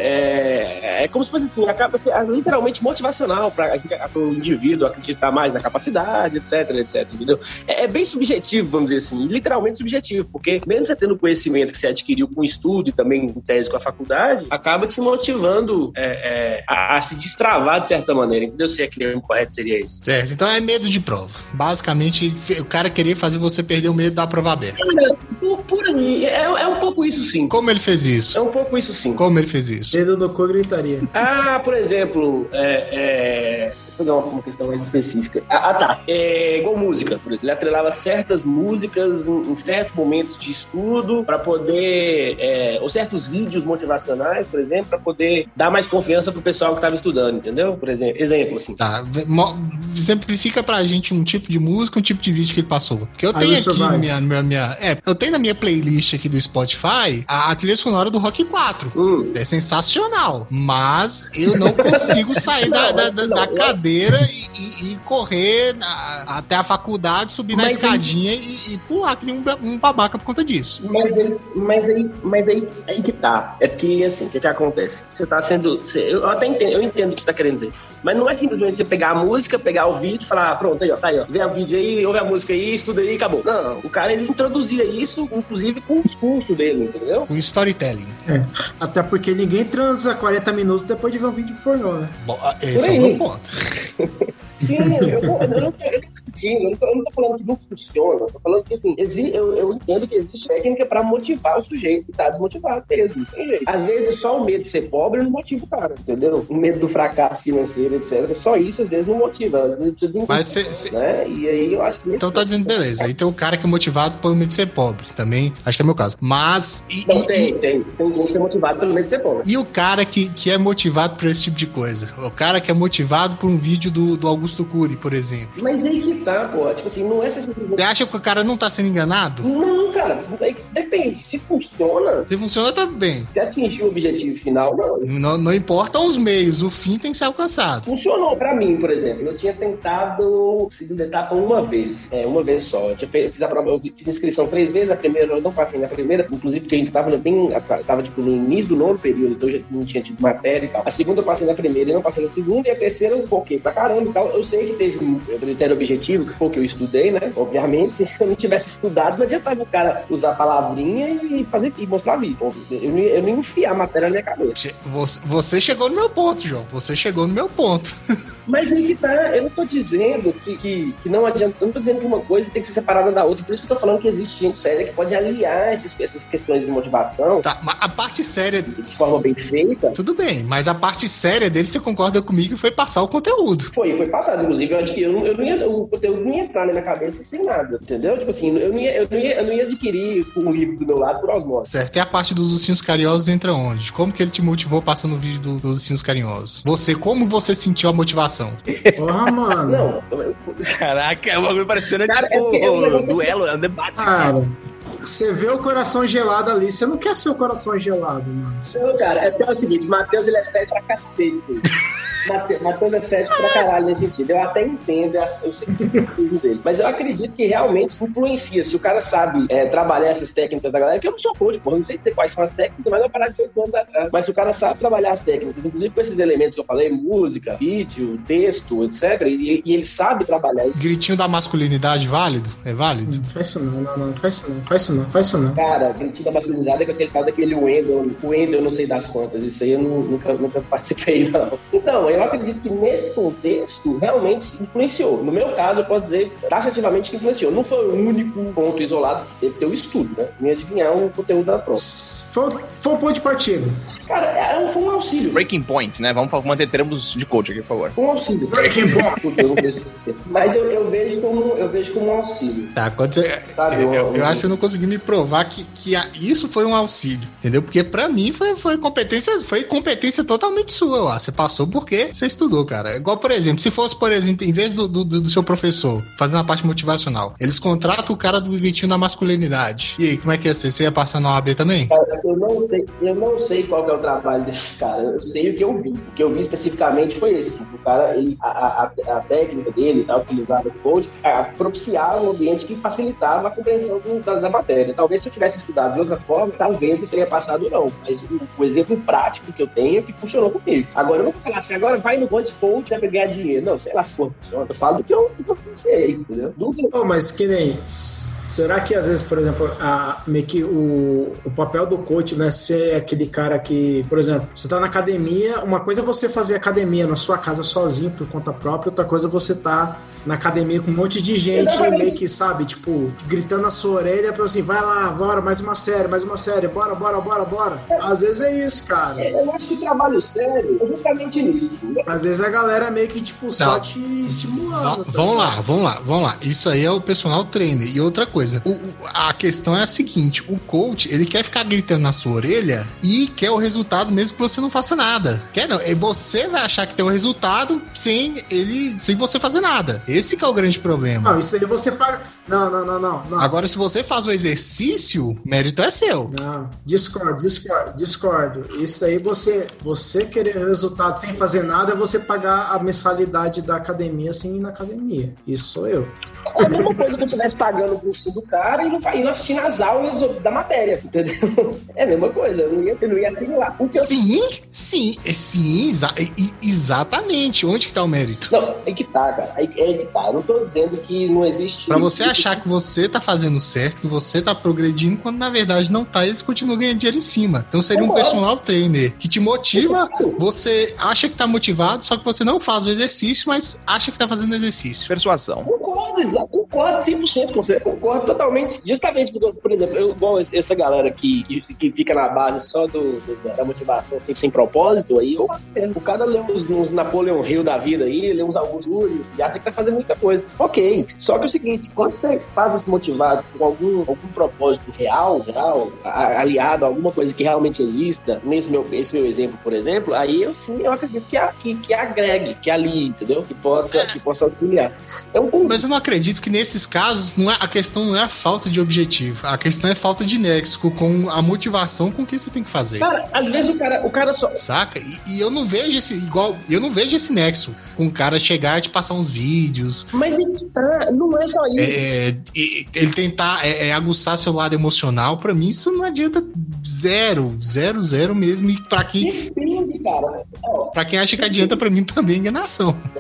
é, é, é como se fosse assim, acaba sendo literalmente motivacional para o indivíduo acreditar mais na capacidade, etc, etc, entendeu? É, é bem subjetivo, vamos dizer assim, literalmente subjetivo, porque mesmo você tendo conhecimento que você adquiriu com estudo e também em tese com a faculdade, acaba te motivando é, é, a, a se destravar de certa maneira, entendeu? Se é que o correto seria isso. Certo, então é medo de prova. Basicamente, o cara queria fazer você perder o medo da prova aberta. Cara, por, por aí, é, é um pouco isso sim. Como ele fez isso? É um pouco isso sim. Como ele fez isso? Dedo no cu gritaria. Ah, por exemplo, é, é... Vou pegar uma questão mais específica. Ah, tá. É igual música, por exemplo. Ele atrelava certas músicas em, em certos momentos de estudo para poder... É, ou certos vídeos motivacionais, por exemplo, para poder dar mais confiança pro pessoal que estava estudando, entendeu? Por exemplo, exemplo assim. Tá. Simplifica pra gente um tipo de música, um tipo de vídeo que ele passou. Porque eu tenho Aí aqui na minha, minha, minha... É, eu tenho na minha playlist aqui do Spotify a, a trilha sonora do Rock quatro. Hum. É sensacional. Mas eu não consigo sair da, da, da, da cadeira E, e, e correr a, até a faculdade, subir mas na escadinha aí, e, e pular que nem um, um babaca por conta disso. Mas aí, mas aí, mas aí, aí que tá. É porque, assim, o que que acontece? Você tá sendo... Você, eu até entendo, eu entendo o que você tá querendo dizer. Mas não é simplesmente você pegar a música, pegar o vídeo e falar, ah, pronto, aí, ó, tá aí, ó. Vê o vídeo aí, ouve a música aí, estuda aí, acabou. Não, o cara, ele introduzia isso, inclusive, com os cursos dele, entendeu? Com storytelling. É. Até porque ninguém transa quarenta minutos depois de ver um vídeo pornô, né? Bom, esse é o meu ponto. Sim, eu, eu, eu, eu não tô discutindo, eu não tô, eu não tô falando que não funciona, eu tô falando que assim, exi, eu, eu entendo que existe técnica pra motivar o sujeito que tá desmotivado mesmo, não tem jeito. Às vezes só o medo de ser pobre não motiva o cara, entendeu? O medo do fracasso financeiro, etcétera. Só isso às vezes não motiva, às vezes precisa de um Mas cê, cê... né? E aí eu acho que... Então tá dizendo, beleza, aí tem o cara que é motivado pelo medo de ser pobre, também, acho que é meu caso. Mas... E, não, e, tem, e... tem, tem gente que é motivado pelo medo de ser pobre. E o cara que, que é motivado por esse tipo de coisa? O cara que é motivado por um vídeo do, do Augusto Cury, por exemplo. Mas aí que tá, pô. Tipo assim, não é essa... Você acha que o cara não tá sendo enganado? Não, cara. Depende. Se funciona... Se funciona, tá bem. Se atingir o objetivo final, não. Não, não importam os meios. O fim tem que ser alcançado. Funcionou pra mim, por exemplo. Eu tinha tentado segunda etapa uma vez. É, uma vez só. Eu, tinha feito, eu fiz a prova, eu fiz inscrição três vezes. A primeira eu não passei na primeira. Inclusive porque a gente tava bem... Tava, tipo, no início do nono período. Então eu já não tinha tido matéria e tal. A segunda eu passei na primeira e não passei na segunda. E a terceira eu foquei pra caramba e tal. Eu sei que teve um critério objetivo cognitivo, que foi o que eu estudei, né? Obviamente, se eu não tivesse estudado, não adiantava o cara usar palavrinha e fazer e mostrar vídeo. Eu não, ia, eu não ia enfiar a matéria na minha cabeça. Você, você chegou no meu ponto, João. Você chegou no meu ponto. Mas aí que tá, eu não tô dizendo que, que, que não adianta, eu não tô dizendo que uma coisa tem que ser separada da outra, por isso que eu tô falando que existe gente séria que pode aliar esses, essas questões de motivação. Tá, mas a parte séria... De forma bem feita. Tudo bem, mas a parte séria dele, você concorda comigo, foi passar o conteúdo. Foi, foi passado, inclusive, eu acho que eu não, eu não ia, o conteúdo não ia entrar na minha cabeça sem nada, entendeu? Tipo assim, eu não ia, eu não ia, eu não ia adquirir um livro do meu lado por osmose. Certo, e a parte dos ursinhos carinhosos entra onde? Como que ele te motivou passando o vídeo do, dos ursinhos carinhosos? Você, como você sentiu a motivação? Porra, mano. Não. Eu... Caraca, é um bagulho parecendo Cara, tipo é, é um um duelo, é um debate. Cara, você vê o coração gelado ali, você não quer ser o coração gelado, mano. Não, cara, é, é o seguinte, Matheus, ele é sério pra cacete. Matheus é cético pra caralho nesse sentido. Eu até entendo, eu sei que preciso dele. Mas eu acredito que realmente influencia. Se o cara sabe é, trabalhar essas técnicas da galera, que eu não sou coach, porra, eu não sei quais são as técnicas, mas eu parar de oito anos atrás. Mas se o cara sabe trabalhar as técnicas, inclusive com esses elementos que eu falei, música, vídeo, texto, etcétera, e, e ele sabe trabalhar isso. Gritinho da masculinidade válido? É válido? Não faz isso não, não, não, faz isso não, faz isso não, faz isso não. Cara, gritinho da masculinidade é com aquele tal daquele Wendel, o Wendel, eu não sei das contas, isso aí eu não, nunca, nunca participei, não. Então, eu acredito que nesse contexto realmente influenciou. No meu caso, eu posso dizer taxativamente que influenciou. Não foi o único ponto isolado que teve que ter o estudo, né? Me adivinhar o conteúdo da prova. Foi, foi um ponto de partida. Cara, é, foi um auxílio. Breaking point, né? Vamos manter termos de coach aqui, por favor. Um auxílio. Breaking point. Mas eu, eu, vejo como, eu vejo como um auxílio. Tá, quando você, Sabe, eu, um, eu, um, eu acho que você não conseguiu me provar que, que a, isso foi um auxílio, entendeu? Porque pra mim foi, foi competência foi competência totalmente sua lá. Você passou porque você estudou, cara. Igual, por exemplo, se fosse, por exemplo, em vez do, do, do seu professor fazendo a parte motivacional, eles contratam o cara do gritinho da masculinidade. E aí, como é que ia ser? Você ia passar na O A B também? Cara, eu não sei, eu não sei qual que é o trabalho desse cara. Eu sei o que eu vi. O que eu vi especificamente foi esse. Assim, o cara, ele, a, a, a técnica dele, a utilizada de coach, a, propiciava um ambiente que facilitava a compreensão do, da, da matéria. Talvez se eu tivesse estudado de outra forma, talvez eu teria passado não. Mas o, o exemplo prático que eu tenho é que funcionou comigo. Agora, eu não vou falar assim, agora vai no coach coach vai ganhar dinheiro. Não, sei lá se for. Eu falo do que eu, do que eu pensei, entendeu? Do que... Oh, mas que nem... Será que às vezes, por exemplo, a, meio que o, o papel do coach não é ser aquele cara que, por exemplo, você tá na academia, uma coisa é você fazer academia na sua casa sozinho por conta própria, outra coisa é você tá na academia com um monte de gente, exatamente, meio que, sabe, tipo, gritando na sua orelha pra assim, vai lá, bora, mais uma série, mais uma série, bora, bora, bora, bora. É. Às vezes é isso, cara. É, eu acho que o trabalho sério é justamente nisso. Às vezes a galera meio que, tipo, só não. te estimulando. V- vamos lá, vamos lá, vamos lá. Isso aí é o personal trainer. E outra coisa, o, a questão é a seguinte, o coach, ele quer ficar gritando na sua orelha e quer o resultado mesmo que você não faça nada. Quer não? E você vai achar que tem o resultado sem ele, sem você fazer nada. Esse que é o grande problema. Não, isso aí você paga... Não, não, não, não, não. Agora, se você faz o exercício, mérito é seu. Não, discordo, discordo, discordo. Isso aí, você, você querer resultado sem fazer nada é você pagar a mensalidade da academia sem ir na academia. Isso sou eu. É a mesma coisa que eu estivesse pagando o curso do cara e não, e não assistindo as aulas da matéria, entendeu? É a mesma coisa, eu não ia, eu não ia assimilar. O que eu... Sim, sim, sim, exa- exatamente. Onde que tá o mérito? Não, é que tá, cara. É que tá. Eu não tô dizendo que não existe... Pra você achar que você tá fazendo certo, que você tá progredindo, quando na verdade não tá, e eles continuam ganhando dinheiro em cima. Então seria um personal trainer que te motiva, você acha que tá motivado, só que você não faz o exercício, mas acha que tá fazendo exercício. Persuasão. Concordo, exato. Concordo cem por cento com você. Concordo totalmente. Justamente, porque, por exemplo, eu, igual essa galera que, que, que fica na base só do, do, da motivação sem, sem propósito, aí eu gosto mesmo. O cara lê uns, uns Napoleon Hill da vida aí, lê uns Augusto Cury e acha que tá fazendo muita coisa. Ok. Só que é o seguinte, quando você faz esse motivado por algum, algum propósito real, real, aliado a alguma coisa que realmente exista, nesse meu, esse meu exemplo, por exemplo, aí eu sim, eu acredito que, a, que, que agregue, que alie, entendeu? Que possa, que possa auxiliar. É um Mas eu não acredito que nesses casos não é, a questão não é a falta de objetivo, a questão é falta de nexo com a motivação com o que você tem que fazer. Cara, às vezes o cara, o cara só... Saca? E, e eu não vejo esse igual, eu não vejo esse nexo com o cara chegar e te passar uns vídeos. Mas ele tá, não é só isso. É, ele tentar é, é, aguçar seu lado emocional, pra mim isso não adianta zero, zero, zero mesmo. E pra quem, Depende, cara. pra quem acha que adianta, pra mim também é enganação.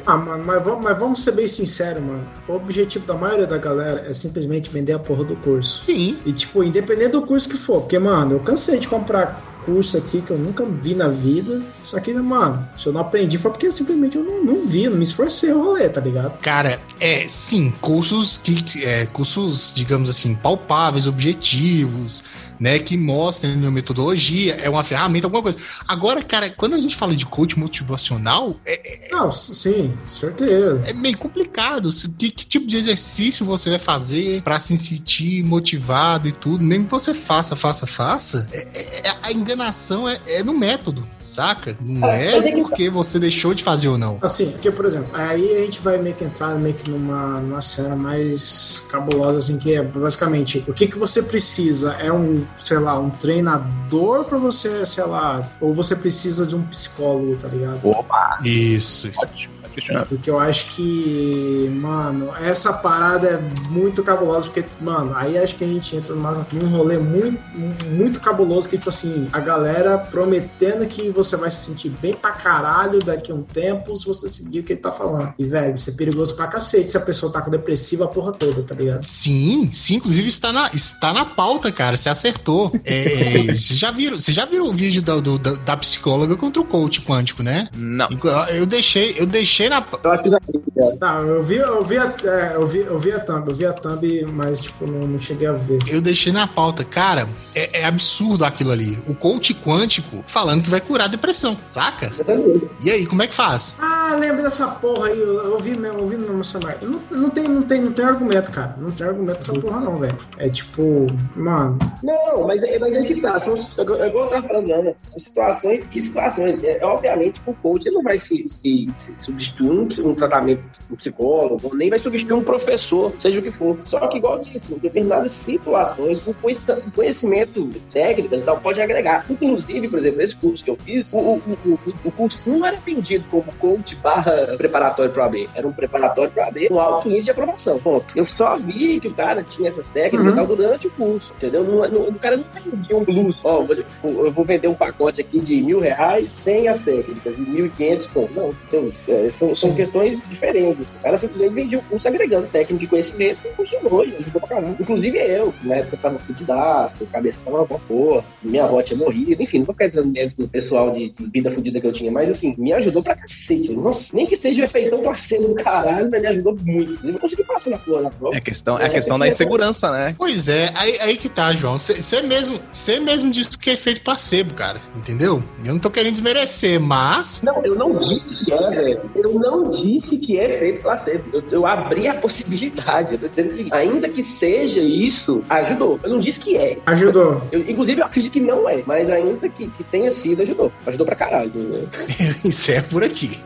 Ah, mano, mas vamos, mas vamos ser bem sinceros, mano. O objetivo da maioria da galera é simplesmente vender a porra do curso. Sim. E, tipo, independente do curso que for. Porque, mano, eu cansei de comprar curso aqui que eu nunca vi na vida. Só que, mano, se eu não aprendi foi porque simplesmente eu não, não vi, não me esforcei o rolê, tá ligado? Cara, é, sim, cursos que, é, cursos, digamos assim, palpáveis, objetivos, né, que mostrem a metodologia, é uma ferramenta, alguma coisa. Agora, cara, quando a gente fala de coach motivacional, é, é, não, sim, certeza. É meio complicado. Que, que tipo de exercício você vai fazer pra se sentir motivado e tudo, mesmo que você faça, faça, faça, é, é, a enganação é, é no método, saca? Não é, é porque você deixou de fazer ou não. Assim, porque, por exemplo, aí a gente vai meio que entrar meio que numa, numa cena mais cabulosa, assim, que é basicamente, o que que você precisa? É um, sei lá, um treinador pra você, sei lá, ou você precisa de um psicólogo, tá ligado? Opa! Isso. Ótimo. Porque eu acho que, mano, essa parada é muito cabulosa, porque, mano, aí acho que a gente entra numa, num rolê muito, muito cabuloso, que, tipo assim, a galera prometendo que você vai se sentir bem pra caralho daqui a um tempo se você seguir o que ele tá falando. E, velho, isso é perigoso pra cacete se a pessoa tá com depressiva a porra toda, tá ligado? Sim, sim, inclusive está na, está na pauta, cara, você acertou. É, você já viram, você já viram o vídeo da, do, da, da psicóloga contra o coach quântico, né? Não. Eu deixei, eu deixei na... Eu acho que já vi. Não, eu vi, eu vi, a, é, eu vi, eu vi a thumb, eu vi a thumb, mas, tipo, não, não cheguei a ver. Eu deixei na pauta. Cara, é, é absurdo aquilo ali. O coach quântico falando que vai curar a depressão, saca? E aí, como é que faz? Ah, lembra dessa porra aí, eu, eu vi mesmo, eu vi mesmo essa merda. Não, não, tem, não, tem, não tem argumento, cara. Não tem argumento dessa porra não, velho. É tipo, mano... Não, mas, mas é que tá. São, é igual eu tava falando, né? São situações e situações. É, obviamente que o coach não vai se, se, se substituir um, um tratamento um psicólogo, nem vai substituir um professor, seja o que for. Só que, igual eu disse, em determinadas situações, o conhecimento técnicas e tal pode agregar. Inclusive, por exemplo, esse curso que eu fiz, o, o, o, o curso não era vendido como coach barra preparatório para o A B. Era um preparatório para o A B com alto índice de aprovação. Ponto. Eu só vi que o cara tinha essas técnicas uhum. durante o curso, entendeu? Não, não, o cara não vendia um plus. Ó, eu vou vender um pacote aqui de mil reais sem as técnicas e mil e quinhentos com. Não, então, é, são, são questões diferentes. O cara simplesmente vendia o curso agregando técnica e conhecimento e funcionou, e ajudou pra caramba. Inclusive eu, na época eu tava fudidaço, a cabeça tava uma porra, minha avó tinha morrido, enfim, não vou ficar entrando dentro do pessoal de, de vida fudida que eu tinha, mas assim, me ajudou pra cacete. Nossa, nem que seja o efeitão parceiro do caralho, mas me ajudou muito. Eu consegui passar na porra na prova. É questão, é a questão é, da insegurança, né? Pois é, aí, aí que tá, João. Você mesmo, mesmo disse que é efeito placebo, cara, entendeu? Eu não tô querendo desmerecer, mas... Não, eu não disse que é, velho. Eu não disse que é efeito placebo. Eu, eu abri a possibilidade. Eu tô dizendo assim, ainda que seja isso, ajudou. Eu não disse que é. Ajudou. Eu, inclusive, eu acredito que não é, mas ainda que, que tenha sido, ajudou. Ajudou pra caralho. Né? Encerro por aqui.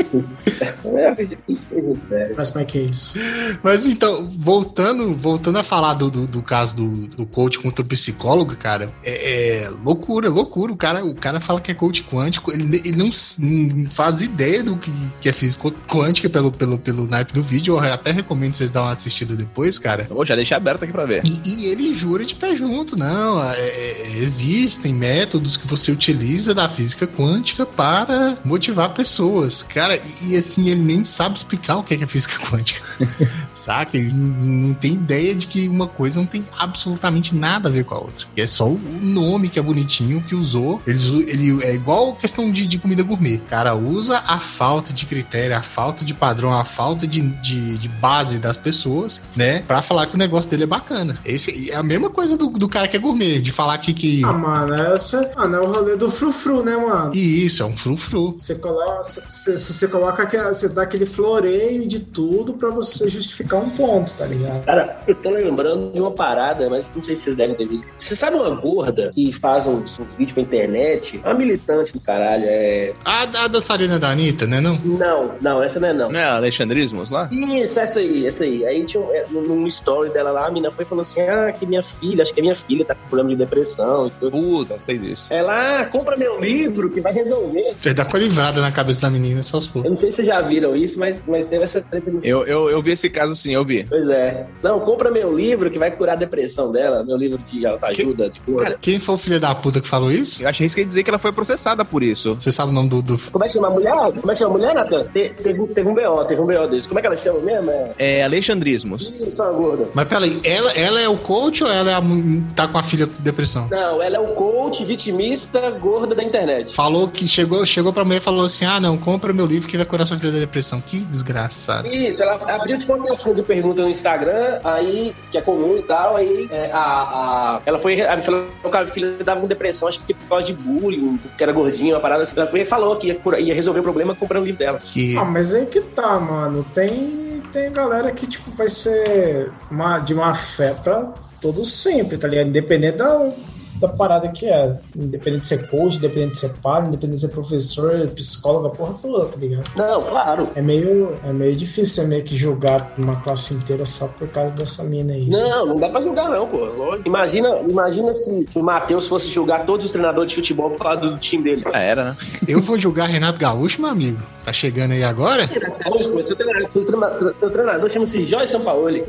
Eu acredito que é. Mas como é que é isso? Mas então, voltando, voltando a falar do, do, do caso do, do coach contra o psicólogo, cara, é, é loucura, loucura. O cara, o cara fala que é coach quântico, ele, ele não, não faz ideia do que, que é física quântica pelo, pelo, pelo naipe do vídeo. Eu até recomendo vocês darem uma assistida depois, cara. Eu já deixei aberto aqui pra ver. E, e ele jura de pé junto, não. É, é, existem métodos que você utiliza da física quântica para motivar pessoas. Cara, e, e assim, ele nem sabe explicar o que é, que é física quântica. Saca? Ele não tem ideia de que uma coisa não tem absolutamente nada a ver com a outra. É só o nome que é bonitinho que usou. Ele, ele é igual questão de, de comida gourmet. O cara usa a falta de critério, a falta de padrão, a falta de, de, de base das pessoas, né? Pra falar que o negócio dele é bacana. Esse é a mesma coisa do, do cara que é gourmet, de falar que... que... Ah, mano, essa mano, é o rolê do frufru, né, mano? E isso, é um frufru. Você coloca, você, você coloca aquele, você dá aquele floreio de tudo pra você justificar um ponto, tá ligado? Cara, eu tô lembrando de uma parada, mas não sei se vocês devem ter visto. Você sabe uma gorda que faz uns, uns vídeos pra internet? Uma militante do caralho, é... A, a dançarina da Anitta, né, não? Não, não, essa não é não. Não é Alexandrismos lá? Isso, essa aí, essa aí. Aí tinha um, num story dela lá, a mina foi falando assim, ah, que minha filha, acho que a minha filha tá com problema de depressão e tudo. Puta, sei disso. Ela, ah, compra meu livro que vai resolver. Vai dar com a livrada na cabeça da menina, só se for. Eu não sei se vocês já viram isso, mas, mas teve essa treta. Eu, eu, eu vi esse caso caso, sim, eu vi. Pois é. Não, compra meu livro que vai curar a depressão dela. Meu livro de autoajuda, de cura. Cara, quem foi o filho da puta que falou isso? Eu achei que ia dizer que ela foi processada por isso. Você sabe o nome do... do... Como é que chama a mulher? Como é que chama a mulher, Nathan? Te, teve, teve um B O, teve um B O desse. Como é que ela chama mesmo? É, é Alexandrismos. Isso, uma gorda. Mas peraí, ela, ela é o coach ou ela é a, tá com a filha com depressão? Não, ela é o coach vitimista gorda da internet. Falou que chegou, chegou pra mulher e falou assim, ah, não, compra meu livro que vai curar sua filha da depressão. Que desgraçado. Isso, ela abriu tipo uma caixinha de pergunta no Instagram, aí, que é comum e tal, aí é, a, a, ela foi, ela falou que a filha dava com depressão, acho que por causa de bullying, que era gordinha, uma parada assim. Ela foi e falou que ia, curar, ia resolver o problema comprando o livro dela. Que... Ah, mas aí que tá, mano. Tem, tem galera que, tipo, vai ser uma, de má fé pra todos sempre, tá ligado? Independente da, da parada que é. Independente de ser coach, independente de ser pai, independente de ser professor, psicólogo, a porra toda, tá ligado? Não, claro. É meio, é meio difícil você meio que julgar uma classe inteira só por causa dessa mina aí. Não, não dá pra julgar não, pô. Imagina, imagina se, se o Matheus fosse julgar todos os treinadores de futebol por causa do time dele. Ah, era, né? Eu vou julgar Renato Gaúcho, meu amigo. Tá chegando aí agora? Renato Gaúcho, pô, seu treinador, seu treinador, seu treinador chama-se Jorge Sampaoli.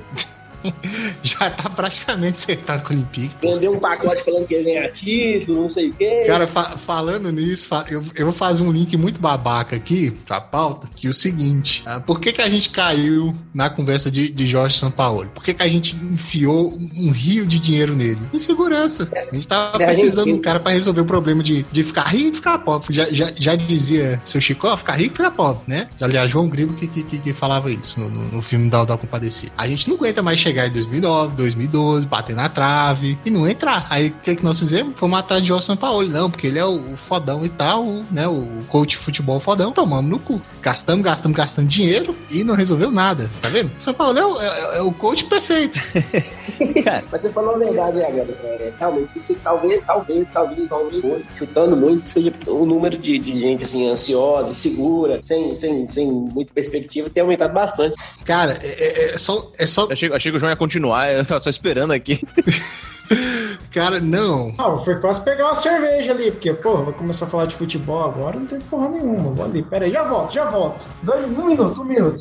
Já tá praticamente acertado com o Olympique. Vendeu um pacote falando que ia ganhar título, não sei o quê. Cara, fa- falando nisso, fa- eu, eu vou fazer um link muito babaca aqui pra pauta, que é o seguinte, ah, por que que a gente caiu na conversa de, de Jorge Sampaoli? Por que que a gente enfiou um, um rio de dinheiro nele? Insegurança. A gente tava É, precisando de gente... um cara pra resolver o problema de, de ficar rico e ficar pobre. Já, já, já dizia seu Chicó, ficar rico e ficar pobre, né? Aliás, João Grilo que, que, que falava isso no, no, no filme da, da Compadecida. A gente não aguenta mais chegar em dois mil e nove, dois mil e doze, bater na trave e não entrar. Aí o que, que nós fizemos? Fomos atrás de Jorge Sampaoli. Não, porque ele é o, o fodão e tal, o, né? O coach de futebol fodão. Tomamos no cu. Gastamos, gastamos, gastando dinheiro e não resolveu nada. Tá vendo? Sampaoli é o, é, é o coach perfeito. Mas você falou a verdade, né, galera? É, realmente, isso talvez, talvez, talvez, talvez, chutando muito, seja o número de, de gente assim, ansiosa, insegura, sem, sem, sem muita perspectiva, tem aumentado bastante. Cara, é, é, é só. É só... Achei, achei que o João ia continuar, eu tava só esperando aqui. Cara, não. Não, foi quase pegar uma cerveja ali, porque, porra, vou começar a falar de futebol agora, não tem porra nenhuma. Vou ali, pera aí, já volto, já volto. Dois, um minuto, um minuto.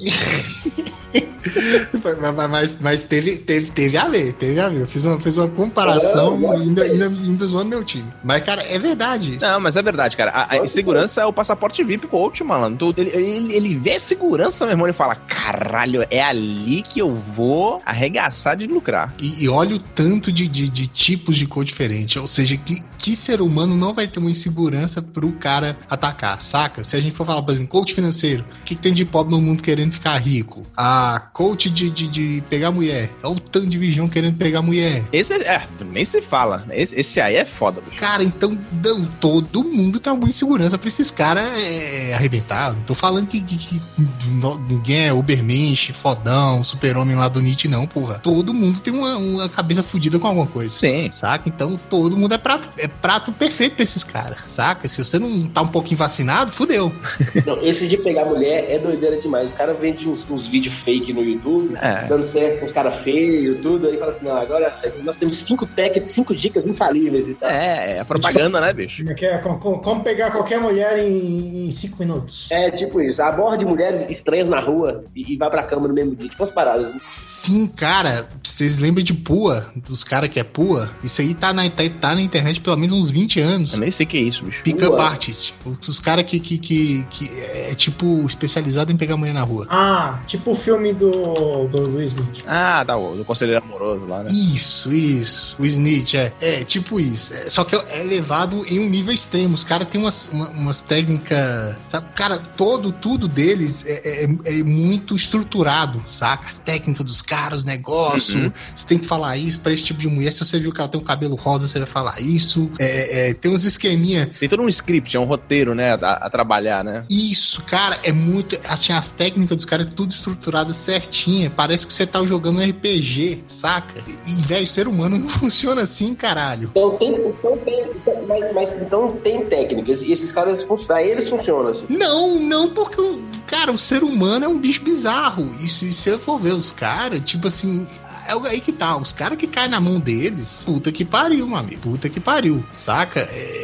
mas mas teve, teve, teve a ver, teve a ver. Eu fiz uma, fiz uma comparação é, ainda, ainda, ainda zoando meu time. Mas, cara, é verdade isso. Não, mas é verdade, cara. A, a segurança é o passaporte V I P coach, mano. Ele, ele, ele vê a segurança, meu irmão, e fala, caralho, é ali que eu vou arregaçar de lucrar. E, e olha o tanto de, de, de tipos de coach diferente. Ou seja, que, que ser humano não vai ter uma insegurança pro cara atacar, saca? Se a gente for falar, por exemplo, coach financeiro, o que, que tem de pobre no mundo querendo ficar rico? A coach de, de, de pegar mulher. É o tanto de vigião querendo pegar mulher. Esse é, é nem se fala. Esse, esse aí é foda, bicho. Cara, então não, todo mundo tem alguma insegurança pra esses caras é, arrebentar. Não tô falando que, que, que ninguém é Ubermensch, fodão, super-homem lá do Nietzsche, não, porra. Todo mundo tem uma, uma cabeça fodida com alguma coisa. Sim. Saca? Então todo mundo é prato, é prato perfeito pra esses caras, saca? Se você não tá um pouquinho vacinado, fudeu. Não, esse de pegar mulher é doideira demais. Os caras vendem uns, uns vídeos fake no YouTube, é. dando certo com os caras feios, tudo. Aí fala assim, não, agora nós temos cinco tech, cinco dicas infalíveis e tal. É, é propaganda, né, bicho? É, como, como pegar qualquer mulher em, em cinco minutos. É, tipo isso. Aborde mulheres estranhas na rua e, e vai pra cama no mesmo dia. Tipo umas paradas. Né? Sim, cara. Vocês lembram de Pua? Dos caras que é Pua? Isso aí tá na, tá, tá na internet pelo menos uns vinte anos. Eu nem sei o que é isso, bicho. Pick-up artist. Os caras que, que, que, que é tipo especializado em pegar mulher na rua. Ah, tipo o filme do, do Will Smith. Ah, tá, o do Conselheiro Amoroso lá, né? Isso, isso. O Snitch, é. É, tipo isso. É, só que é levado em um nível extremo. Os caras têm umas, uma, umas técnicas... Sabe? Cara, todo, tudo deles é, é, é muito estruturado, saca? As técnicas dos caras, negócio. Uhum. Você tem que falar isso pra esse tipo de mulher. Se você viu que ela tem um cabelo rosa, você vai falar isso. É, é, tem uns esqueminha... Tem todo um script, é um roteiro, né? A, a trabalhar, né? Isso, cara, é muito... Assim, as técnicas dos caras é tudo estruturado certinha. Parece que você tá jogando um R P G, saca? E, velho, ser humano não funciona assim, caralho. Então tem... Então tem então, mas, mas então tem técnicas. E esses caras, pra eles funcionam assim. Não, não, porque, cara, o ser humano é um bicho bizarro. E se você for ver os caras, tipo assim... É aí que tá, os caras que caem na mão deles, puta que pariu, meu amigo, puta que pariu, saca? É...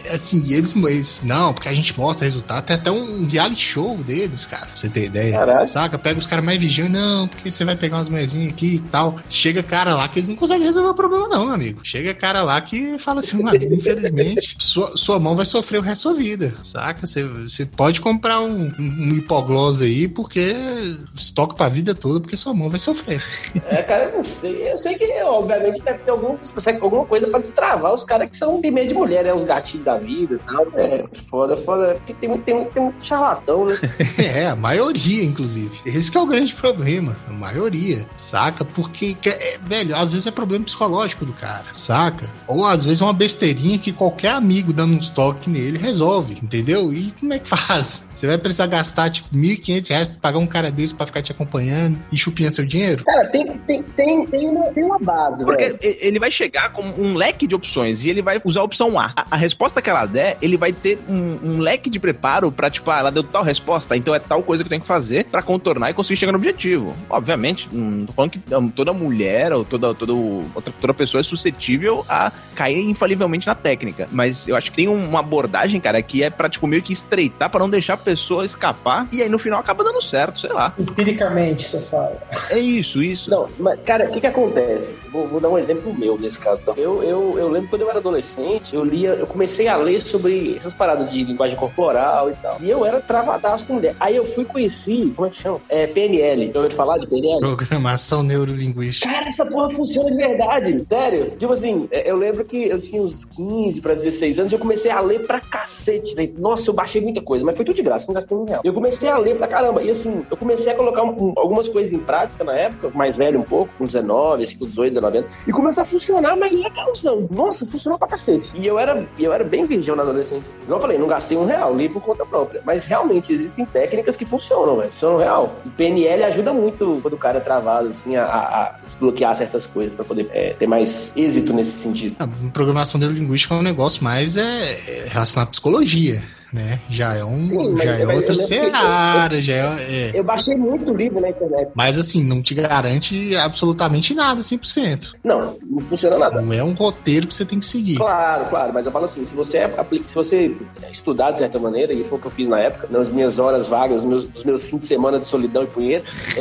assim, eles, eles... Não, porque a gente mostra resultado. Tem até um reality show deles, cara. Pra você ter ideia. Caraca. Saca? Pega os caras mais vigiando. Não, porque você vai pegar umas moedinhas aqui e tal. Chega cara lá que eles não conseguem resolver o problema não, meu amigo. Chega cara lá que fala assim, meu amigo, infelizmente, sua, sua mão vai sofrer o resto da sua vida. Saca? Você, você pode comprar um, um hipoglose aí porque estoque pra vida toda, porque sua mão vai sofrer. É, cara, eu não sei. Eu sei que, obviamente, deve ter algum, alguma coisa pra destravar os caras que são de meio de mulher, né? Os gatilhos da vida e tal. É, foda, foda. Porque tem muito, tem muito, tem muito charlatão, né? É, a maioria, inclusive. Esse que é o grande problema. A maioria, saca? Porque, é, velho, às vezes é problema psicológico do cara, saca? Ou às vezes é uma besteirinha que qualquer amigo dando uns toques nele resolve, entendeu? E como é que faz? Você vai precisar gastar, tipo, mil e quinhentos reais pra pagar um cara desse pra ficar te acompanhando e chupinhando seu dinheiro? Cara, tem, tem, tem, tem, uma, tem uma base, Porque velho. ele vai chegar com um leque de opções e ele vai usar a opção A. A, a resposta que ela der, ele vai ter um, um leque de preparo pra, tipo, ah, ela deu tal resposta, então é tal coisa que eu tenho que fazer pra contornar e conseguir chegar no objetivo. Obviamente, não tô falando que toda mulher ou toda, toda, outra, toda pessoa é suscetível a cair infalivelmente na técnica, mas eu acho que tem uma abordagem, cara, que é pra, tipo, meio que estreitar pra não deixar a pessoa escapar e aí no final acaba dando certo, sei lá. Empiricamente, você fala. É isso, isso. Não, mas, cara, o que que acontece? Vou, vou dar um exemplo meu nesse caso. Então, eu, eu, eu lembro quando eu era adolescente, eu lia, eu comecei a ler sobre essas paradas de linguagem corporal e tal. E eu era travadaço com mulher. Aí eu fui conhecer, como é que chama? É P N L. Já ouviu falar de P N L? Programação neurolinguística. Cara, essa porra funciona de verdade. Sério. Tipo assim, eu lembro que eu tinha uns quinze pra dezesseis anos e eu comecei a ler pra cacete, né? Nossa, eu baixei muita coisa, mas foi tudo de graça, não gastei um real. Eu comecei a ler pra caramba. E assim, eu comecei a colocar um, um, algumas coisas em prática na época, mais velho um pouco, com dezenove, assim, com dezoito, dezenove anos, e começou a funcionar, mas legalzão. Nossa, funcionou pra cacete. E eu era, eu era bem virgão na adolescência. Igual eu falei, não gastei um real, li por conta própria. Mas realmente existem técnicas que funcionam, velho. Funcionam real. E P N L ajuda muito quando o cara é travado, assim, a, a, a desbloquear certas coisas pra poder é, ter mais êxito nesse sentido. A programação neurolinguística é um negócio mais é, é relacionado à psicologia, né? Já é um, Sim, já é outra seara, já é, é. Eu baixei muito livro na internet. Mas assim, não te garante absolutamente nada, cem por cento. Não, não funciona nada. Não é um roteiro que você tem que seguir. Claro, claro, mas eu falo assim, se você, aplica, se você estudar de certa maneira, e foi o que eu fiz na época, nas minhas horas vagas, nos meus, nos meus fins de semana de solidão e punheta, é,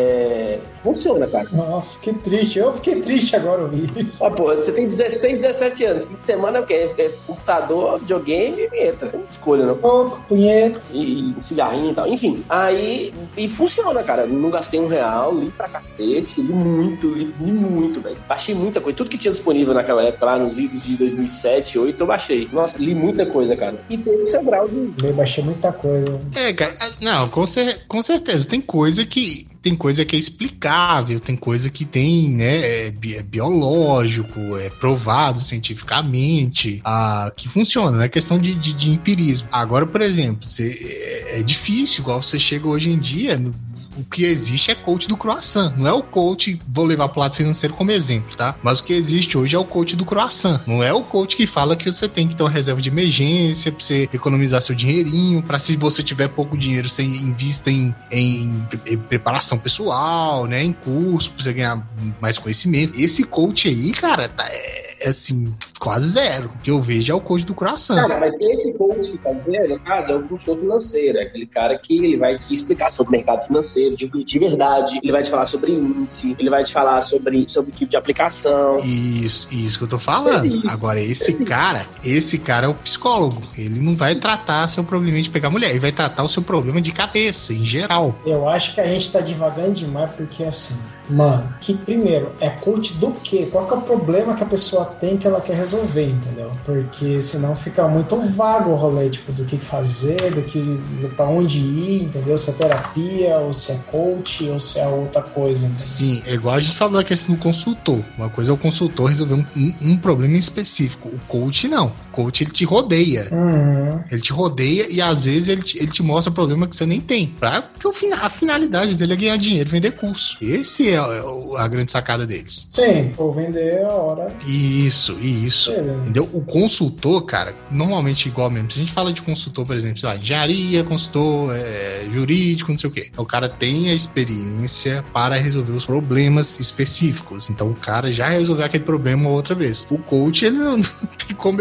é, funciona, cara. Nossa, que triste. Eu fiquei triste agora ouvindo isso. Ah, pô, você tem dezesseis, dezessete anos, fim de semana é o quê? É computador, videogame e punheta. Escolha, não? Pouco, punheta. E um cigarrinho e tal, enfim. Aí, e funciona, cara. Não gastei um real, li pra cacete, li muito, li, li muito, velho. Baixei muita coisa. Tudo que tinha disponível naquela época, lá nos idos de dois mil e sete, dois mil e oito, eu baixei. Nossa, li muita coisa, cara. E teve o seu grau de... Eu baixei muita coisa. É, cara, não, com, cer- com certeza. Tem coisa que... Tem coisa que é explicável, tem coisa que tem, né, é, bi- é biológico, é provado cientificamente, ah, que funciona, não é questão de, de, de empirismo. Agora, por exemplo, você, é, é difícil, igual você chega hoje em dia, no, o que existe é coach do croissant, não é o coach, vou levar pro lado financeiro como exemplo, tá? Mas o que existe hoje é o coach do croissant, não é o coach que fala que você tem que ter uma reserva de emergência pra você economizar seu dinheirinho, pra se você tiver pouco dinheiro, você invista em, em, em preparação pessoal, né, em curso, pra você ganhar mais conhecimento. Esse coach aí, cara, tá, é, é assim, quase zero. O que eu vejo é o coach do croissant. Cara, mas esse coach que tá dizendo, no caso, é o consultor financeiro, é aquele cara que ele vai te explicar sobre o mercado financeiro, De, de verdade, ele vai te falar sobre índice, ele vai te falar sobre, sobre tipo de aplicação. Isso, isso que eu tô falando. Existe. Agora, esse Existe. cara, esse cara é o psicólogo. Ele não vai tratar seu problema de pegar mulher, ele vai tratar o seu problema de cabeça, em geral. Eu acho que a gente tá divagando demais, porque assim, mano, que primeiro, é coach do quê? Qual que é o problema que a pessoa tem que ela quer resolver, entendeu? Porque senão fica muito vago o rolê, tipo, do que fazer, do que, pra onde ir, entendeu? Se é terapia, ou se é coach, ou se é outra coisa, entendeu? Sim, é igual a gente falou da questão do consultor. Uma coisa é o consultor resolver um, um, um problema específico. O coach não. O coach, ele te rodeia. Uhum. Ele te rodeia e às vezes ele te, ele te mostra problema que você nem tem. Pra, porque o, a finalidade dele é ganhar dinheiro, vender curso. Esse é a, a grande sacada deles. Sim, ou vender a hora. Isso, isso. É, né? Entendeu? O consultor, cara, normalmente igual mesmo. Se a gente fala de consultor, por exemplo, sei lá, engenharia, consultor, é, jurídico, não sei o quê. O cara tem a experiência para resolver os problemas específicos. Então o cara já resolveu aquele problema outra vez. O coach, ele não, não tem como ele te provar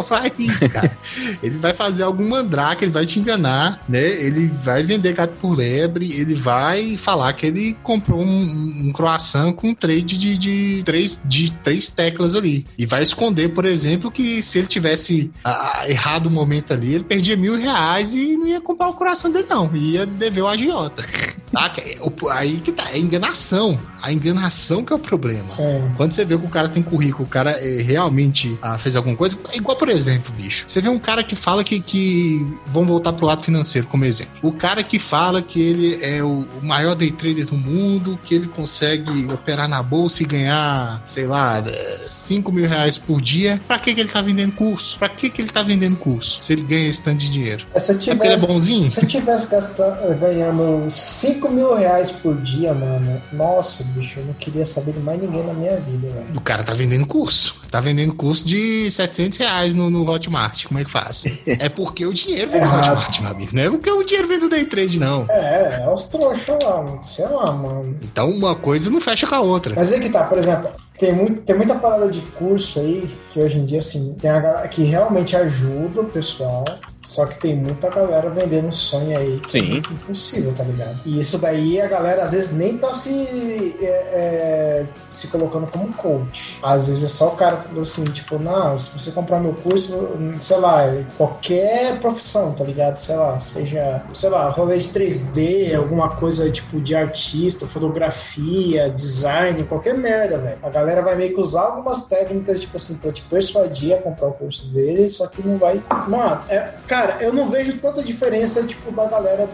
faz isso, cara. Ele vai fazer algum mandrake, ele vai te enganar, né? Ele vai vender gato por lebre, ele vai falar que ele comprou um, um croissant com um trade de, de, três, de três teclas ali. E vai esconder, por exemplo, que se ele tivesse ah, errado o momento ali, ele perdia mil reais e não ia comprar o croissant dele, não. Ia dever o agiota. Saca? Aí que tá, é enganação. A enganação que é o problema. Sim. Quando você vê que o cara tem currículo, o cara é, realmente ah, fez alguma coisa, é igual, por exemplo, bicho, você vê um cara que fala que, que vamos voltar pro lado financeiro como exemplo. O cara que fala que ele é o, o maior day trader do mundo, que ele consegue operar na bolsa e ganhar, sei lá, cinco mil reais por dia, pra que, que ele tá vendendo curso? Pra que, que ele tá vendendo curso? Se ele ganha esse tanto de dinheiro. É, se eu tivesse, é porque ele é bonzinho? Se eu tivesse gastando, ganhando cinco mil reais por dia, mano, nossa, bicho, eu não queria saber de mais ninguém na minha vida, velho. O cara tá vendendo curso. Tá vendendo curso de setecentos reais no, no Hotmart. Como é que faz? É porque o dinheiro vem do Hotmart, meu amigo. Não é porque o dinheiro vem do day trade, não. É, é os trouxas lá, sei lá, mano. Então uma coisa não fecha com a outra. Mas é que tá, por exemplo, tem, muito, tem muita parada de curso aí que hoje em dia, assim, tem a galera que realmente ajuda o pessoal. Só que tem muita galera vendendo um sonho aí que Sim. é impossível, tá ligado? E isso daí a galera às vezes nem tá se, é, é, se colocando como coach. Às vezes é só o cara assim, tipo, não, se você comprar meu curso, sei lá, qualquer profissão, tá ligado? Sei lá, seja, sei lá, rolê de três D, alguma coisa tipo de artista, fotografia, design, qualquer merda, velho. A galera vai meio que usar algumas técnicas, tipo assim, pra te persuadir a comprar o curso dele, só que não vai... Mano, é... Cara, eu não vejo tanta diferença, tipo, da galera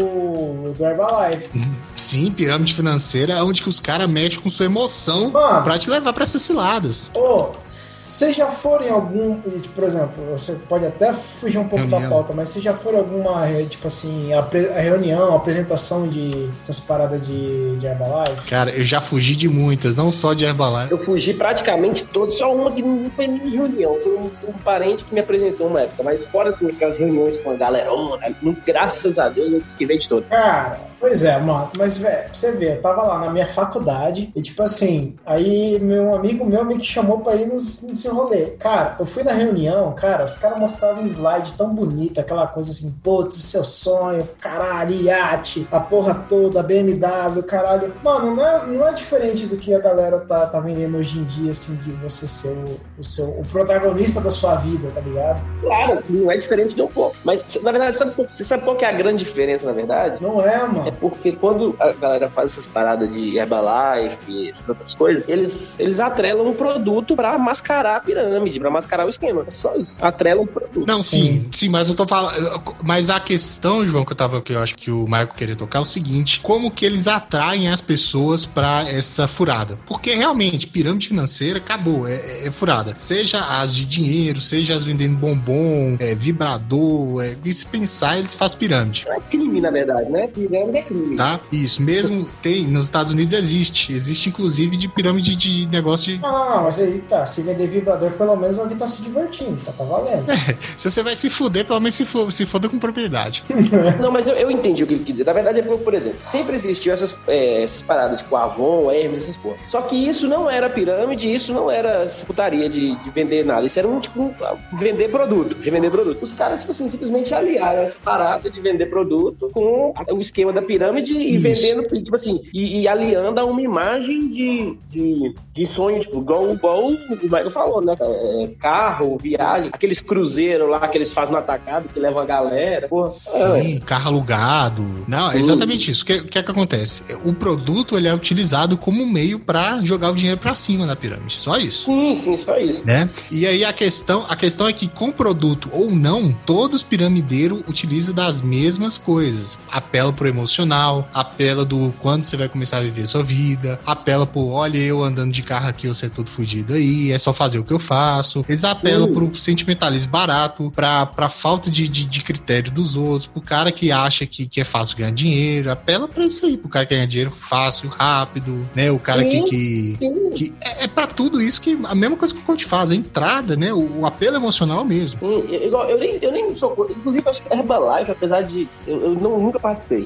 do, do Herbalife. Sim, pirâmide financeira, onde que os caras mexem com sua emoção Mano, pra te levar pra essas ciladas. Ô, oh, vocês já foram em algum... Por exemplo, você pode até fugir um pouco reunião. da pauta, mas vocês já foram em alguma, tipo assim, a, pre, a reunião, a apresentação de essas paradas de, de Herbalife? Cara, eu já fugi de muitas, não só de Herbalife. Eu fugi praticamente todas, só uma que não foi nem reunião, foi um, um parente que me apresentou uma época, mas fora assim, aquelas reuniões com a galera, oh, né? Graças a Deus eu esquivei de todo. Cara, pois é, mano, mas velho, pra você ver, eu tava lá na minha faculdade e tipo assim, aí meu amigo meu me chamou pra ir nos, nesse rolê. Cara, eu fui na reunião, cara, os caras mostravam um slide tão bonito, aquela coisa assim, putz, seu sonho, caralho, iate, a porra toda, B M W, caralho. Mano, não é, não é diferente do que a galera tá, tá vendendo hoje em dia, assim, de você ser o, o, seu, o protagonista da sua vida, tá ligado? Claro, não é diferente de um pouco. Mas, na verdade, sabe, você sabe qual que é a grande diferença, na verdade? Não é, mano. É porque quando a galera faz essas paradas de Herbalife e essas outras coisas, eles, eles atrelam um produto pra mascarar a pirâmide, pra mascarar o esquema. É só isso. Atrelam um produto. Não, sim, sim, sim, mas eu tô falando... Mas a questão, João, que eu tava... que eu acho que o Michael queria tocar é o seguinte: como que eles atraem as pessoas pra essa furada? Porque, realmente, pirâmide financeira acabou, é, é furada. Seja as de dinheiro, seja as vendendo bombom, é, vibrador, é, e se pensar, eles fazem pirâmide. É crime, na verdade, né? Pirâmide é crime. Tá? Isso, mesmo tem, nos Estados Unidos existe. Existe, inclusive, de pirâmide de negócio de... Ah, mas aí tá, se vender vibrador, pelo menos alguém tá se divertindo, tá, tá valendo. É, se você vai se fuder, pelo menos se, for, se foda com propriedade. Não, mas eu, eu entendi o que ele quis dizer. Na verdade, é por, por exemplo, sempre existiu essas, é, essas paradas, tipo Avon, Hermes, essas porra. Só que isso não era pirâmide, isso não era putaria de, de vender nada. Isso era um, tipo, um, vender produto, de vender produto. Os caras, tipo assim, simplesmente aliaram essa parada de vender produto com o esquema da pirâmide e isso. vendendo, tipo assim, e, e aliando a uma imagem de, de, de sonho, tipo, igual, igual o Michael falou, né? É, carro, viagem, aqueles cruzeiros lá que eles fazem no atacado, que levam a galera. Porra, sim, é. Carro alugado. Não, é exatamente isso. O que, que é que acontece? O produto, ele é utilizado como meio pra jogar o dinheiro pra cima na pirâmide. Só isso. Sim, sim, só isso. Né? E aí a questão, a questão é que com produto ou não, todos piramideiros utilizam das mesmas coisas. Apela pro emocional, apela do quando você vai começar a viver sua vida, apela pro olha eu andando de carro aqui, você é todo fudido aí, é só fazer o que eu faço. Eles apelam uh. pro sentimentalismo barato, pra, pra falta de, de, de critério dos outros, pro cara que acha que, que é fácil ganhar dinheiro, apela pra isso aí, pro cara que ganha dinheiro fácil, rápido, né? O cara sim, que... que, que é, é pra tudo isso que a mesma coisa que o coach faz, a entrada, né? O, o apelo emocional mesmo. Hum, igual, eu, nem, eu nem sou... Inclusive, eu acho que Herbalife, apesar de... Eu, eu não, nunca participei, mas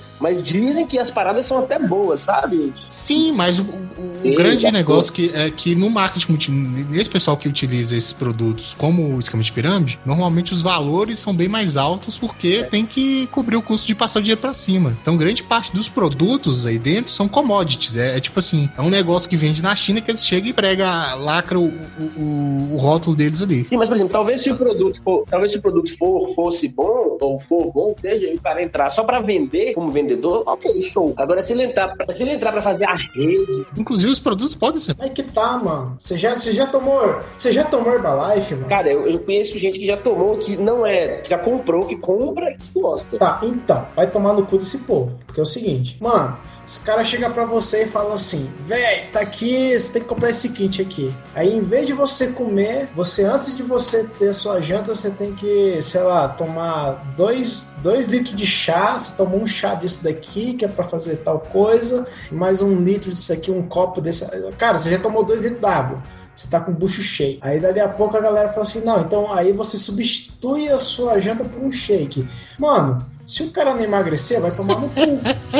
dizem que as paradas são até boas, sabe? Sim, mas o, o, o grande negócio que, é que no marketing multinível, nesse pessoal que utiliza esses produtos como o esquema de pirâmide, normalmente os valores são bem mais altos porque é. tem que cobrir o custo de passar o dinheiro pra cima. Então, grande parte dos produtos aí dentro são commodities. É, é tipo assim, é um negócio que vende na China que eles chegam e prega, lacra o, o, o rótulo deles ali. Sim, mas, por exemplo, talvez se o produto for, talvez se o produto for, fosse bom, ou for bom, seja, e o cara entrar só pra vender como vendedor, ok, show. Agora, se ele entrar, se ele entrar pra fazer a rede... Inclusive, os produtos podem ser. Aí que tá, mano. Você já, você já tomou... Você já tomou Herbalife, mano? Cara, eu, eu conheço gente que já tomou, que não é... Que já comprou, que compra e que gosta. Tá, então. Vai tomar no cu desse povo. Porque é o seguinte. Mano, os caras chegam pra você e falam assim, véi, tá aqui, você tem que comprar esse kit aqui. Aí, em vez de você comer, você, antes de você ter a sua janta, você tem que, sei lá, tomar dois, dois litros de chá. Você tomou um chá disso daqui, que é pra fazer tal coisa, mais um litro disso aqui, um copo desse... Cara, você já tomou dois litros d'água. Você tá com o bucho cheio. Aí dali a pouco a galera fala assim, não, então aí você substitui a sua janta por um shake. Mano, se o cara não emagrecer, vai tomar no cu.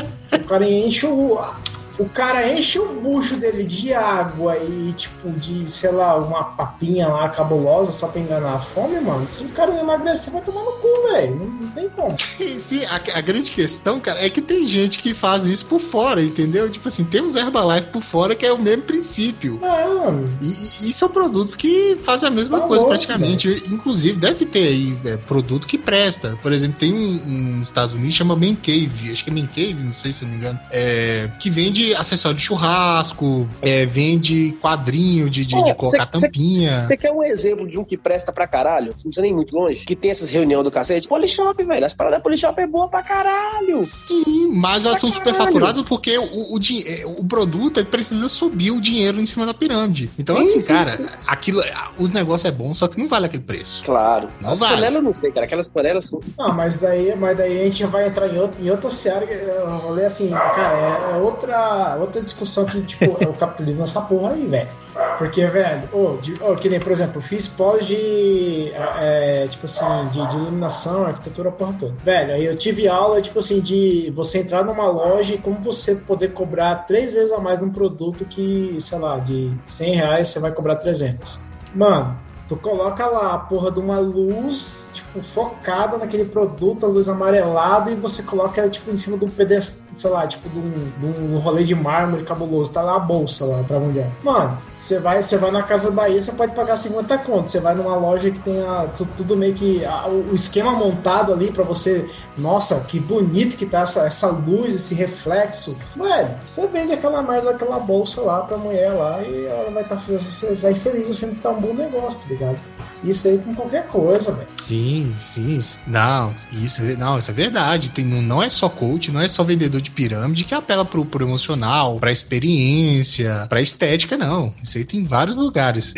O cara enche o... O cara enche o bucho dele de água e, tipo, de, sei lá, uma papinha lá cabulosa só pra enganar a fome, mano. Se o cara não emagrecer, vai tomar no cu, velho. Não, não tem como. Sim, sim. A, a grande questão, cara, é que tem gente que faz isso por fora, entendeu? Tipo assim, temos Herbalife por fora, que é o mesmo princípio. É, mano. E, e são produtos que fazem a mesma tá coisa, louco, praticamente. Véio. Inclusive, deve ter aí é, produto que presta. Por exemplo, tem um, um nos Estados Unidos, chama Man Cave. Acho que é Man Cave, não sei se eu não me engano. É, que vende acessório de churrasco, é, vende quadrinho de, de, oh, de colocar cê, tampinha. Você quer um exemplo de um que presta pra caralho? Não precisa nem ir muito longe. Que tem essas reuniões do cacete? Polishop, velho. As paradas da Polishop é boa pra caralho. Sim, mas elas são superfaturadas porque o, o, o produto ele precisa subir o dinheiro em cima da pirâmide. Então, sim, assim, sim, cara, sim. Aquilo, os negócios é bom, só que não vale aquele preço. Claro. Não As vale. panelas eu não sei, cara. Aquelas panelas são... Não, mas daí, mas daí a gente já vai entrar em, outro, em outra seara. Eu falei assim, cara, é, é outra, outra discussão que, tipo, é o capitalismo nessa porra aí, velho. Porque, velho, oh, de, oh, que nem, por exemplo, fiz pós de, é, tipo assim, de, de iluminação, arquitetura, porra toda. Velho, aí eu tive aula, tipo assim, de você entrar numa loja e como você poder cobrar três vezes a mais num produto que, sei lá, de cem reais você vai cobrar trezentos. Mano, tu coloca lá a porra de uma luz, tipo, focada naquele produto, a luz amarelada, e você coloca ela, tipo, em cima de um pedestal, sei lá, tipo, de um, de um rolê de mármore cabuloso. Tá lá a bolsa lá pra mulher. Mano, você vai, você vai na Casa Bahia, você pode pagar cinquenta conto. Você vai numa loja que tem a, tudo, tudo meio que... A, o esquema montado ali pra você... Nossa, que bonito que tá essa, essa luz, esse reflexo. Velho, você vende aquela merda daquela bolsa lá pra mulher lá e ela vai estar tá, sair feliz achando que tá um bom negócio, tá ligado? Isso aí com qualquer coisa, velho. Sim, sim. Não, isso, não, isso é verdade. Tem, não é só coach, não é só vendedor de pirâmide que apela pro, pro emocional, pra experiência, pra estética, não. Isso aí tem em vários lugares.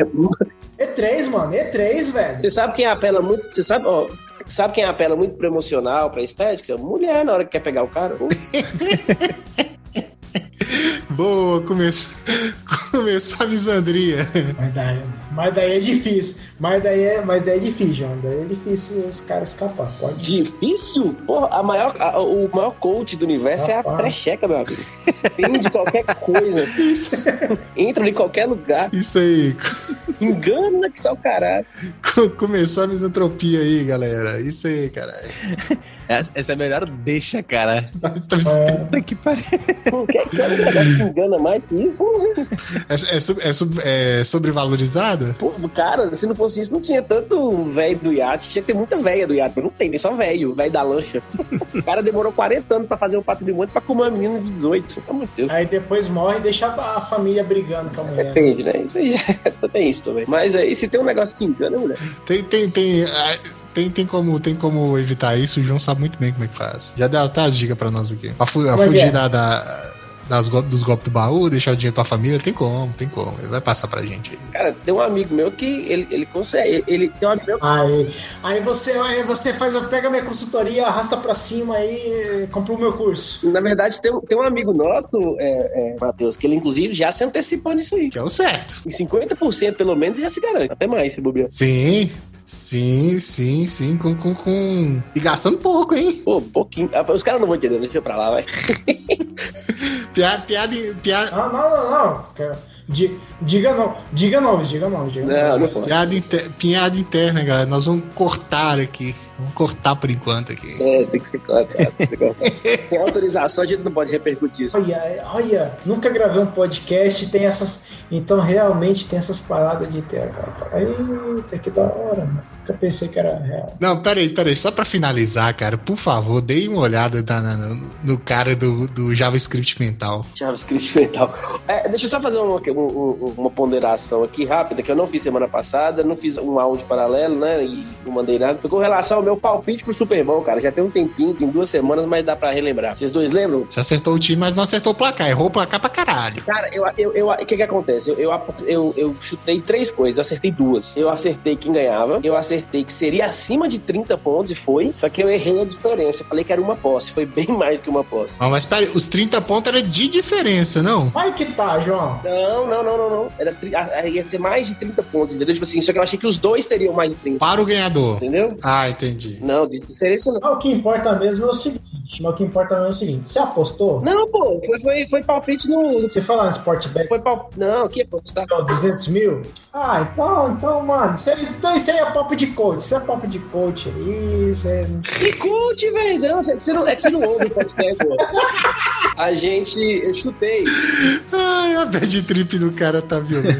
E três, mano. E três, velho. Você sabe quem apela muito? Você sabe, ó, sabe quem apela muito pro emocional, pra estética? Mulher, na hora que quer pegar o cara. Boa, começou, começou a misandria. Mas daí, mas daí é difícil. Mas daí é, mas daí é difícil, João. Daí é difícil os caras escapar. Pode. Difícil? Porra, a maior, a, o maior coach do universo Rapaz. é a pré-checa, meu amigo. Vende qualquer coisa. Isso. Entra em qualquer lugar. Isso aí. Engana que só o caralho. Começou a misantropia aí, galera. Isso aí, caralho. Essa é a melhor deixa, cara. É. Que parece. Qualquer coisa que engana mais que isso. É, é, é, é sobrevalorizado? Pô, cara, se não fosse isso, não tinha tanto velho do iate. Tinha que ter muita velha do iate, mas não tem, tem só velho, velho da lancha. O cara demorou quarenta anos pra fazer um patrimônio pra comer uma menina de dezoito. Pelo amor de Deus. Aí depois morre e deixa a família brigando com a mulher. Depende, né? Isso aí já tem isso também. Mas aí, se tem um negócio que engana, mulher. Tem, tem, tem. Tem, tem, como, tem como evitar isso, o João sabe muito bem como é que faz. Já deu até as dicas pra nós aqui. Pra fu- a fugir é? da, da, das, dos golpes do baú, deixar o dinheiro pra família, tem como, tem como. Ele vai passar pra gente aí. Cara, tem um amigo meu que ele, ele consegue. Ele tem um amigo meu. Aí, aí, você, aí você faz, pega minha consultoria, arrasta pra cima aí, compra o meu curso. Na verdade, tem, tem um amigo nosso, é, é, Matheus, que ele inclusive já se antecipou nisso aí. Que é o certo. Em cinquenta por cento pelo menos já se garante. Até mais, se bobear. Sim. Sim, sim, sim, com, com, com... E gastando pouco, hein? Pô, pouquinho. Os caras não vão entender, deixa pra lá, vai. Piada, piada, piada... Ah, não, não, não. Cara. Diga, diga não, diga nomes, diga nomes, diga não, nomes. Não piada, inter, piada interna, galera. Nós vamos cortar aqui. Vamos cortar por enquanto aqui. É, tem que ser cortado. Tem, que ser cortado. Tem autorização, a gente não pode repercutir isso. Olha, olha, nunca gravei um podcast, tem essas. Então realmente tem essas paradas de T H. Eita, que da hora, mano. Nunca pensei que era real. Não, peraí, peraí. Só pra finalizar, cara, por favor, dê uma olhada na, na, no, no cara do, do JavaScript mental. JavaScript mental. É, deixa eu só fazer uma, uma, uma ponderação aqui rápida, que eu não fiz semana passada, não fiz um áudio paralelo, né? E não mandei nada. Foi com relação ao meu palpite pro Super Bowl, cara. Já tem um tempinho, tem duas semanas, mas dá pra relembrar. Vocês dois lembram? Você acertou o time, mas não acertou o placar. Errou o placar pra caralho. Cara, eu, eu, eu, o que que acontece? Eu, eu, eu, eu chutei três coisas, eu acertei duas. Eu acertei quem ganhava, eu acertei que seria acima de trinta pontos e foi, só que eu errei a diferença. Eu falei que era uma posse, foi bem mais que uma posse. Não, mas peraí, os trinta pontos era de diferença, não? Vai que tá, João. Não, não, não, não, não. Era, ia ser mais de trinta pontos, entendeu? Tipo assim, só que eu achei que os dois teriam mais de trinta. Para o ganhador. Entendeu? Ah, entendi. Não, de diferença não. Mas o que importa mesmo é o seguinte, mas o que importa mesmo é o seguinte, você apostou? Não, pô, foi, foi, foi palpite no... Você foi lá no Sportbet? Foi palpite... Não, que apostar? duzentos mil? Ah, então, então, mano, isso aí, então isso aí é papo de coach, isso é papo de coach aí, isso é... Que coach, velho? Não, é que você não, é que você não ouve o podcast, pô. A gente, eu chutei. Ai, a bad trip do cara tá violenta.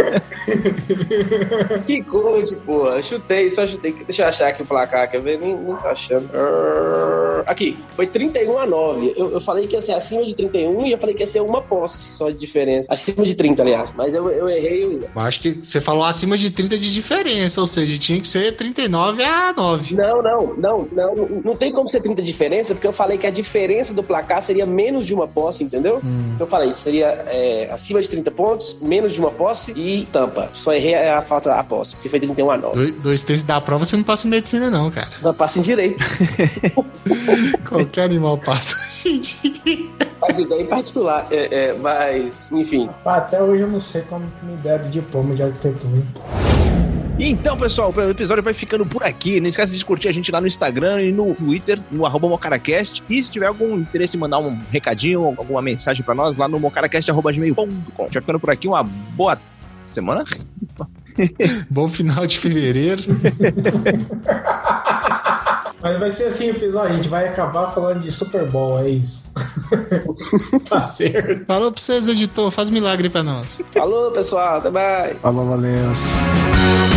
Que coach, pô. Eu chutei, só chutei. Deixa eu achar aqui o placar, quer ver? Nem, nem tô achando. Aqui, foi trinta e um a nove. Eu, eu falei que ia ser acima de trinta e um e eu falei que ia ser uma posse só de diferença. Acima de trinta, aliás. Mas eu, eu errei. Eu... Acho que você falou acima de trinta de diferença, ou seja, tinha que ser trinta e nove a nove. Não, não, não, não. Não, não tem como ser trinta de diferença, porque eu falei que a diferença do placar seria menos de uma posse, entendeu? Hum. Eu falei, seria é, acima de trinta pontos, menos de uma posse e tampa. Só errei a falta a posse, porque foi trinta e um a nove. Dois, dois terços da prova você não passa em medicina, não, cara. Não passa em direito. Qualquer animal passa, gente. Faz ideia em particular, é, é, mas, enfim. Até hoje eu não sei como que me deram diploma de arquitetura. Então, pessoal, o episódio vai ficando por aqui. Não esqueça de curtir a gente lá no Instagram e no Twitter, no arroba mocaracast. E se tiver algum interesse em mandar um recadinho, alguma mensagem pra nós, lá no mocaracast arroba gmail ponto com. Já ficando por aqui, uma boa semana. Bom final de fevereiro. Mas vai ser assim o episódio, a gente vai acabar falando de Super Bowl, é isso. Tá certo. Falou pra vocês, editor, faz milagre pra nós. Falou, pessoal, até mais. Falou, valeu.